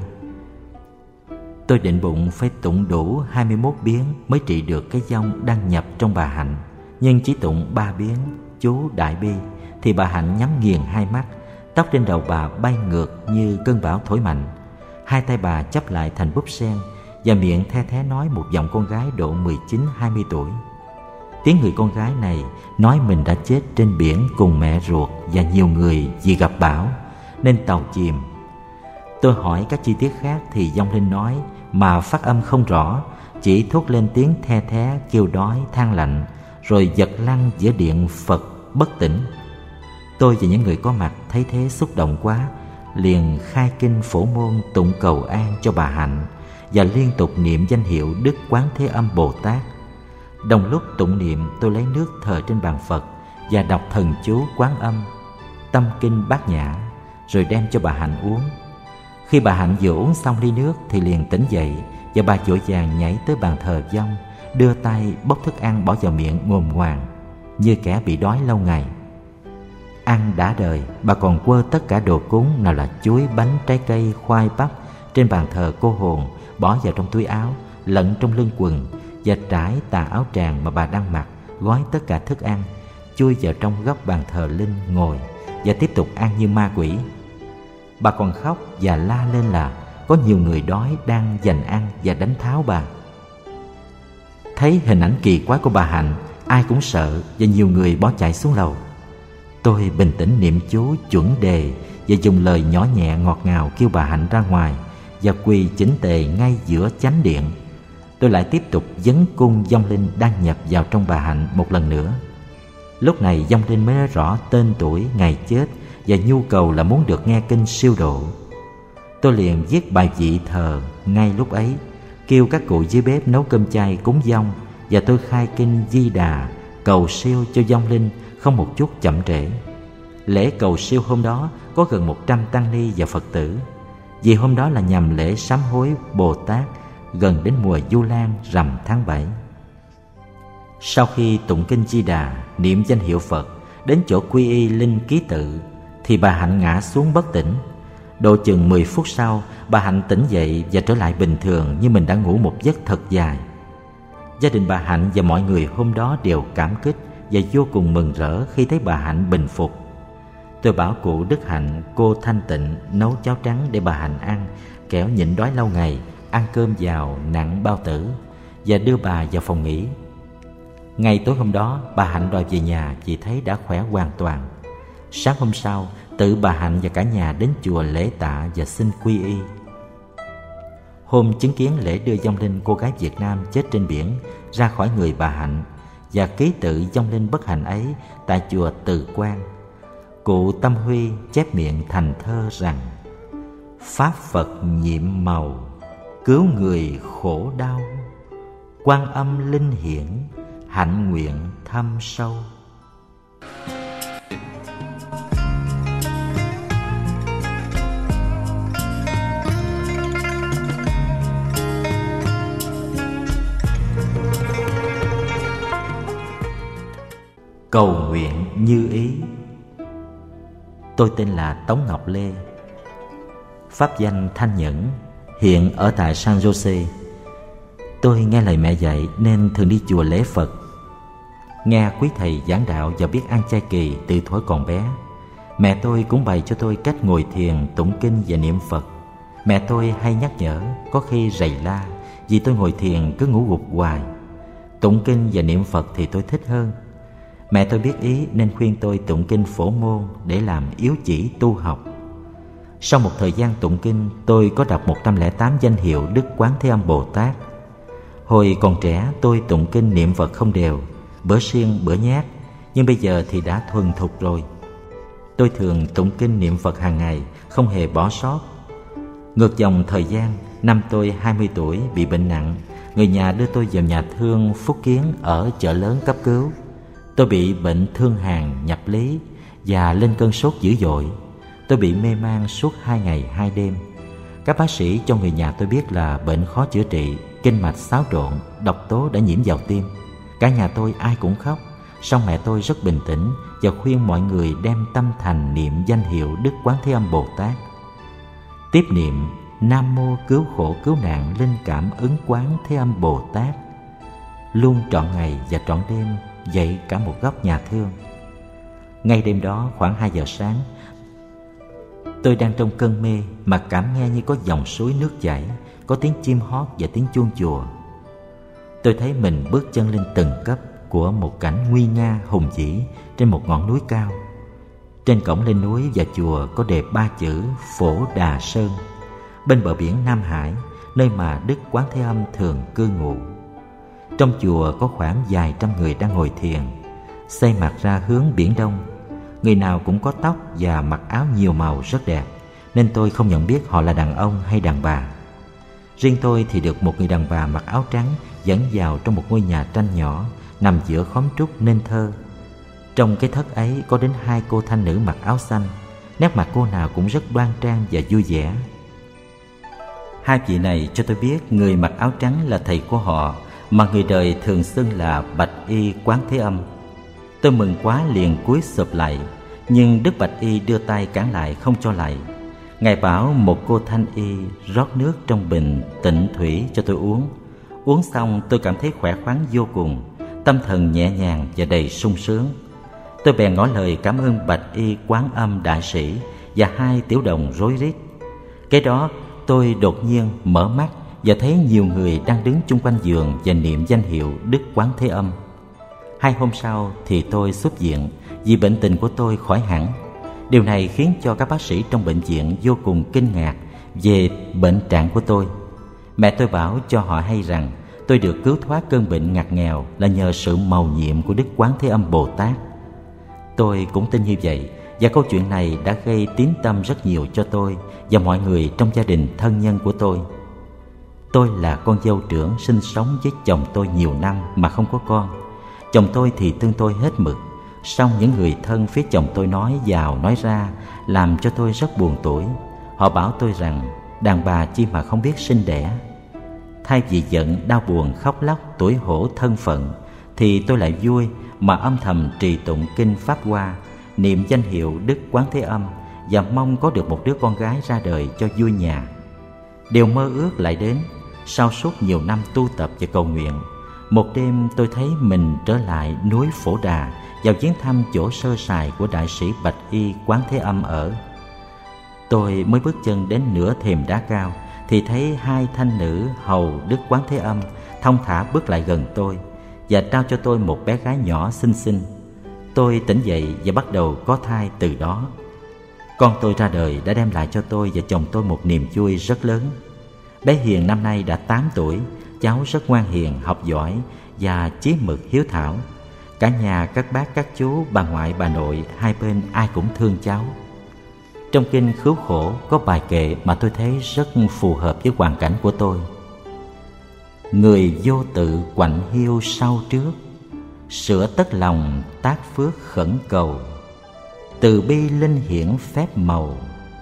Tôi định bụng phải tụng đủ hai mươi mốt biến mới trị được cái vong đang nhập trong bà Hạnh. Nhưng chỉ tụng ba biến chú Đại Bi thì bà Hạnh nhắm nghiền hai mắt, tóc trên đầu bà bay ngược như cơn bão thổi mạnh. Hai tay bà chắp lại thành búp sen và miệng the thé nói một giọng con gái độ mười chín hai mươi tuổi. Tiếng người con gái này nói mình đã chết trên biển cùng mẹ ruột và nhiều người vì gặp bão nên tàu chìm. Tôi hỏi các chi tiết khác thì vong linh nói mà phát âm không rõ, chỉ thốt lên tiếng the thé kêu đói than lạnh rồi giật lăn giữa điện Phật bất tỉnh. Tôi và những người có mặt thấy thế xúc động quá, liền khai kinh phổ môn tụng cầu an cho bà Hạnh và liên tục niệm danh hiệu Đức Quán Thế Âm Bồ Tát. Đồng lúc tụng niệm, tôi lấy nước thờ trên bàn Phật và đọc thần chú Quán Âm, tâm kinh Bát Nhã, rồi đem cho bà Hạnh uống. Khi bà Hạnh vừa uống xong ly nước thì liền tỉnh dậy và bà vội vàng nhảy tới bàn thờ vong, đưa tay bốc thức ăn bỏ vào miệng ngồm ngoàm như kẻ bị đói lâu ngày. Ăn đã đời, bà còn quơ tất cả đồ cúng, nào là chuối, bánh, trái cây, khoai, bắp trên bàn thờ cô hồn, bỏ vào trong túi áo, lẫn trong lưng quần và trải tà áo tràng mà bà đang mặc, gói tất cả thức ăn, chui vào trong góc bàn thờ linh ngồi và tiếp tục ăn như ma quỷ. Bà còn khóc và la lên là có nhiều người đói đang giành ăn và đánh tháo bà. Thấy hình ảnh kỳ quái của bà Hạnh, ai cũng sợ và nhiều người bỏ chạy xuống lầu. Tôi bình tĩnh niệm chú chuẩn đề và dùng lời nhỏ nhẹ ngọt ngào kêu bà Hạnh ra ngoài và quỳ chỉnh tề ngay giữa chánh điện. Tôi lại tiếp tục vấn cung vong linh đang nhập vào trong bà Hạnh một lần nữa. Lúc này vong linh mới nói rõ tên tuổi, ngày chết và nhu cầu là muốn được nghe kinh siêu độ. Tôi liền viết bài vị thờ ngay lúc ấy, kêu các cụ dưới bếp nấu cơm chay cúng vong và tôi khai kinh Di Đà cầu siêu cho vong linh không một chút chậm trễ. Lễ cầu siêu hôm đó có gần một trăm tăng ni và Phật tử, vì hôm đó là nhằm lễ sám hối Bồ Tát gần đến mùa Vu Lan rằm tháng bảy. Sau khi tụng kinh Di Đà, niệm danh hiệu Phật, đến chỗ quy y linh ký tự thì bà Hạnh ngã xuống bất tỉnh. Độ chừng mười phút sau, bà Hạnh tỉnh dậy và trở lại bình thường như mình đã ngủ một giấc thật dài. Gia đình bà Hạnh và mọi người hôm đó đều cảm kích và vô cùng mừng rỡ khi thấy bà Hạnh bình phục. Tôi bảo cụ Đức Hạnh, cô Thanh Tịnh nấu cháo trắng để bà Hạnh ăn, kẻo nhịn đói lâu ngày, ăn cơm vào nặng bao tử, và đưa bà vào phòng nghỉ. Ngày tối hôm đó, bà Hạnh đòi về nhà vì thấy đã khỏe hoàn toàn. Sáng hôm sau, tự bà Hạnh và cả nhà đến chùa lễ tạ và xin quy y. Hôm chứng kiến lễ đưa vong linh cô gái Việt Nam chết trên biển ra khỏi người bà Hạnh và ký tự vong linh bất hạnh ấy tại chùa Từ Quan, cụ Tâm Huy chép miệng thành thơ rằng: Pháp Phật nhiệm màu, cứu người khổ đau, Quan Âm linh hiển, hạnh nguyện thâm sâu. cầu nguyện như ý. Tôi tên là Tống Ngọc Lê, pháp danh Thanh Nhẫn, hiện ở tại San Jose. Tôi nghe lời mẹ dạy nên thường đi chùa lễ Phật, nghe quý thầy giảng đạo và biết ăn chay kỳ từ thuở còn bé. Mẹ tôi cũng bày cho tôi cách ngồi thiền, tụng kinh và niệm Phật. Mẹ tôi hay nhắc nhở, có khi rầy la vì tôi ngồi thiền cứ ngủ gục hoài. Tụng kinh và niệm Phật thì tôi thích hơn. Mẹ tôi biết ý nên khuyên tôi tụng kinh Phổ Môn để làm yếu chỉ tu học. Sau một thời gian tụng kinh, tôi có đọc một trăm lẻ tám danh hiệu Đức Quán Thế Âm Bồ Tát. Hồi còn trẻ tôi tụng kinh niệm Phật không đều, bữa siêng bữa nhát, nhưng bây giờ thì đã thuần thục rồi. Tôi thường tụng kinh niệm Phật hàng ngày, không hề bỏ sót. Ngược dòng thời gian, năm tôi hai mươi tuổi bị bệnh nặng, người nhà đưa tôi vào nhà thương Phúc Kiến ở chợ lớn cấp cứu. Tôi bị bệnh thương hàn nhập lý và lên cơn sốt dữ dội. Tôi bị mê man suốt hai ngày hai đêm. Các bác sĩ cho người nhà tôi biết là bệnh khó chữa trị, kinh mạch xáo trộn, độc tố đã nhiễm vào tim. Cả nhà tôi ai cũng khóc. Song mẹ tôi rất bình tĩnh và khuyên mọi người đem tâm thành niệm danh hiệu Đức Quán Thế Âm Bồ Tát. Tiếp niệm Nam Mô Cứu Khổ Cứu Nạn Linh Cảm Ứng Quán Thế Âm Bồ Tát, luôn trọn ngày và trọn đêm dậy cả một góc nhà thương. Ngay đêm đó khoảng hai giờ sáng, tôi đang trong cơn mê mà cảm nghe như có dòng suối nước chảy, có tiếng chim hót và tiếng chuông chùa. Tôi thấy mình bước chân lên từng cấp của một cảnh nguy nga hùng vĩ trên một ngọn núi cao. Trên cổng lên núi và chùa có đề ba chữ Phổ Đà Sơn, bên bờ biển Nam Hải, nơi mà Đức Quán Thế Âm thường cư ngụ. Trong chùa có khoảng vài trăm người đang ngồi thiền, xoay mặt ra hướng biển đông. Người nào cũng có tóc và mặc áo nhiều màu rất đẹp, nên tôi không nhận biết họ là đàn ông hay đàn bà. Riêng tôi thì được một người đàn bà mặc áo trắng dẫn vào trong một ngôi nhà tranh nhỏ nằm giữa khóm trúc nên thơ. Trong cái thất ấy có đến hai cô thanh nữ mặc áo xanh, nét mặt cô nào cũng rất đoan trang và vui vẻ. Hai vị này cho tôi biết người mặc áo trắng là thầy của họ, mà người đời thường xưng là Bạch Y Quán Thế Âm. Tôi mừng quá liền cúi sụp lạy, nhưng Đức Bạch Y đưa tay cản lại không cho lạy. Ngài bảo một cô thanh y rót nước trong bình tịnh thủy cho tôi uống. Uống xong tôi cảm thấy khỏe khoắn vô cùng, tâm thần nhẹ nhàng và đầy sung sướng. Tôi bèn ngỏ lời cảm ơn Bạch Y Quán Âm Đại Sĩ và hai tiểu đồng rối rít. Kế đó tôi đột nhiên mở mắt và thấy nhiều người đang đứng chung quanh giường và niệm danh hiệu Đức Quán Thế Âm. Hai hôm sau thì tôi xuất viện vì bệnh tình của tôi khỏi hẳn. Điều này khiến cho các bác sĩ trong bệnh viện vô cùng kinh ngạc về bệnh trạng của tôi. Mẹ tôi bảo cho họ hay rằng tôi được cứu thoát cơn bệnh ngặt nghèo là nhờ sự mầu nhiệm của Đức Quán Thế Âm Bồ Tát. Tôi cũng tin như vậy, và câu chuyện này đã gây tín tâm rất nhiều cho tôi và mọi người trong gia đình thân nhân của tôi. Tôi là con dâu trưởng sinh sống với chồng tôi nhiều năm mà không có con. Chồng tôi thì thương tôi hết mực, song những người thân phía chồng tôi nói vào nói ra làm cho tôi rất buồn tủi. Họ bảo tôi rằng đàn bà chi mà không biết sinh đẻ. Thay vì giận, đau buồn, khóc lóc, tủi hổ thân phận, thì tôi lại vui mà âm thầm trì tụng kinh Pháp Hoa, niệm danh hiệu Đức Quán Thế Âm và mong có được một đứa con gái ra đời cho vui nhà. Điều mơ ước lại đến sau suốt nhiều năm tu tập và cầu nguyện. Một đêm tôi thấy mình trở lại núi Phổ Đà vào chuyến thăm chỗ sơ sài của đại sĩ Bạch Y Quán Thế Âm ở. Tôi mới bước chân đến nửa thềm đá cao thì thấy hai thanh nữ hầu Đức Quán Thế Âm thong thả bước lại gần tôi và trao cho tôi một bé gái nhỏ xinh xinh. Tôi tỉnh dậy và bắt đầu có thai từ đó. Con tôi ra đời đã đem lại cho tôi và chồng tôi một niềm vui rất lớn. Bé Hiền năm nay đã tám tuổi, cháu rất ngoan hiền, học giỏi và chí mực hiếu thảo. Cả nhà các bác, các chú, bà ngoại, bà nội hai bên ai cũng thương cháu. Trong kinh Cứu Khổ có bài kệ mà tôi thấy rất phù hợp với hoàn cảnh của tôi. Người vô tự quạnh hiu sau trước, sửa tất lòng tác phước khẩn cầu, từ bi linh hiển phép màu,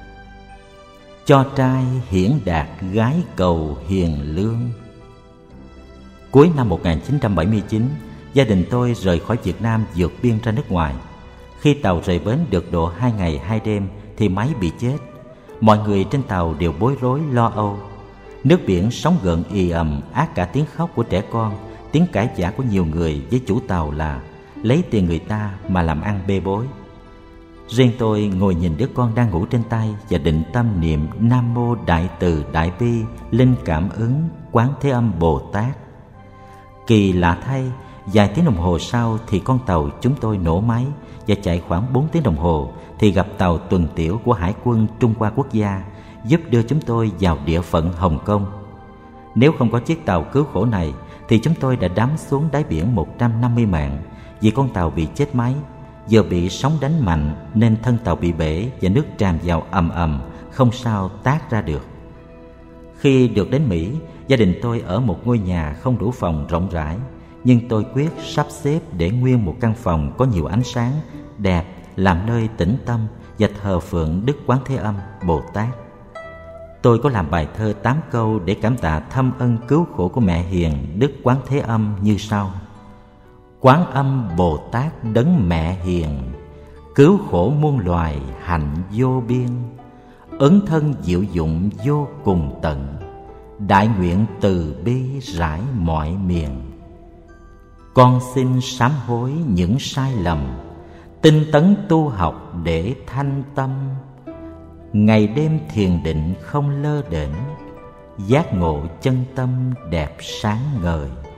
cho trai hiển đạt gái cầu hiền lương. Cuối năm một nghìn chín trăm bảy mươi chín, gia đình tôi rời khỏi Việt Nam vượt biên ra nước ngoài. Khi tàu rời bến được độ hai ngày hai đêm thì máy bị chết. Mọi người trên tàu đều bối rối lo âu. Nước biển sóng gợn ì ầm, át cả tiếng khóc của trẻ con, tiếng cãi vã của nhiều người với chủ tàu là lấy tiền người ta mà làm ăn bê bối. Riêng tôi ngồi nhìn đứa con đang ngủ trên tay và định tâm niệm Nam Mô Đại Từ Đại Bi Linh Cảm Ứng Quán Thế Âm Bồ Tát. Kỳ lạ thay, vài tiếng đồng hồ sau thì con tàu chúng tôi nổ máy và chạy khoảng bốn tiếng đồng hồ thì gặp tàu tuần tiễu của Hải quân Trung Hoa Quốc gia giúp đưa chúng tôi vào địa phận Hồng Kông. Nếu không có chiếc tàu cứu khổ này thì chúng tôi đã đắm xuống đáy biển một trăm năm mươi mạng, vì con tàu bị chết máy, vừa bị sóng đánh mạnh nên thân tàu bị bể và nước tràn vào ầm ầm, không sao tát ra được. Khi được đến Mỹ, gia đình tôi ở một ngôi nhà không đủ phòng rộng rãi, nhưng tôi quyết sắp xếp để nguyên một căn phòng có nhiều ánh sáng, đẹp, làm nơi tĩnh tâm và thờ phượng Đức Quán Thế Âm Bồ Tát. Tôi có làm bài thơ tám câu để cảm tạ thâm ân cứu khổ của mẹ hiền Đức Quán Thế Âm như sau: Quán Âm Bồ Tát đấng mẹ hiền, cứu khổ muôn loài hạnh vô biên, ấn thân diệu dụng vô cùng tận, đại nguyện từ bi rải mọi miền. Con xin sám hối những sai lầm, tinh tấn tu học để thanh tâm, ngày đêm thiền định không lơ đễnh, giác ngộ chân tâm đẹp sáng ngời.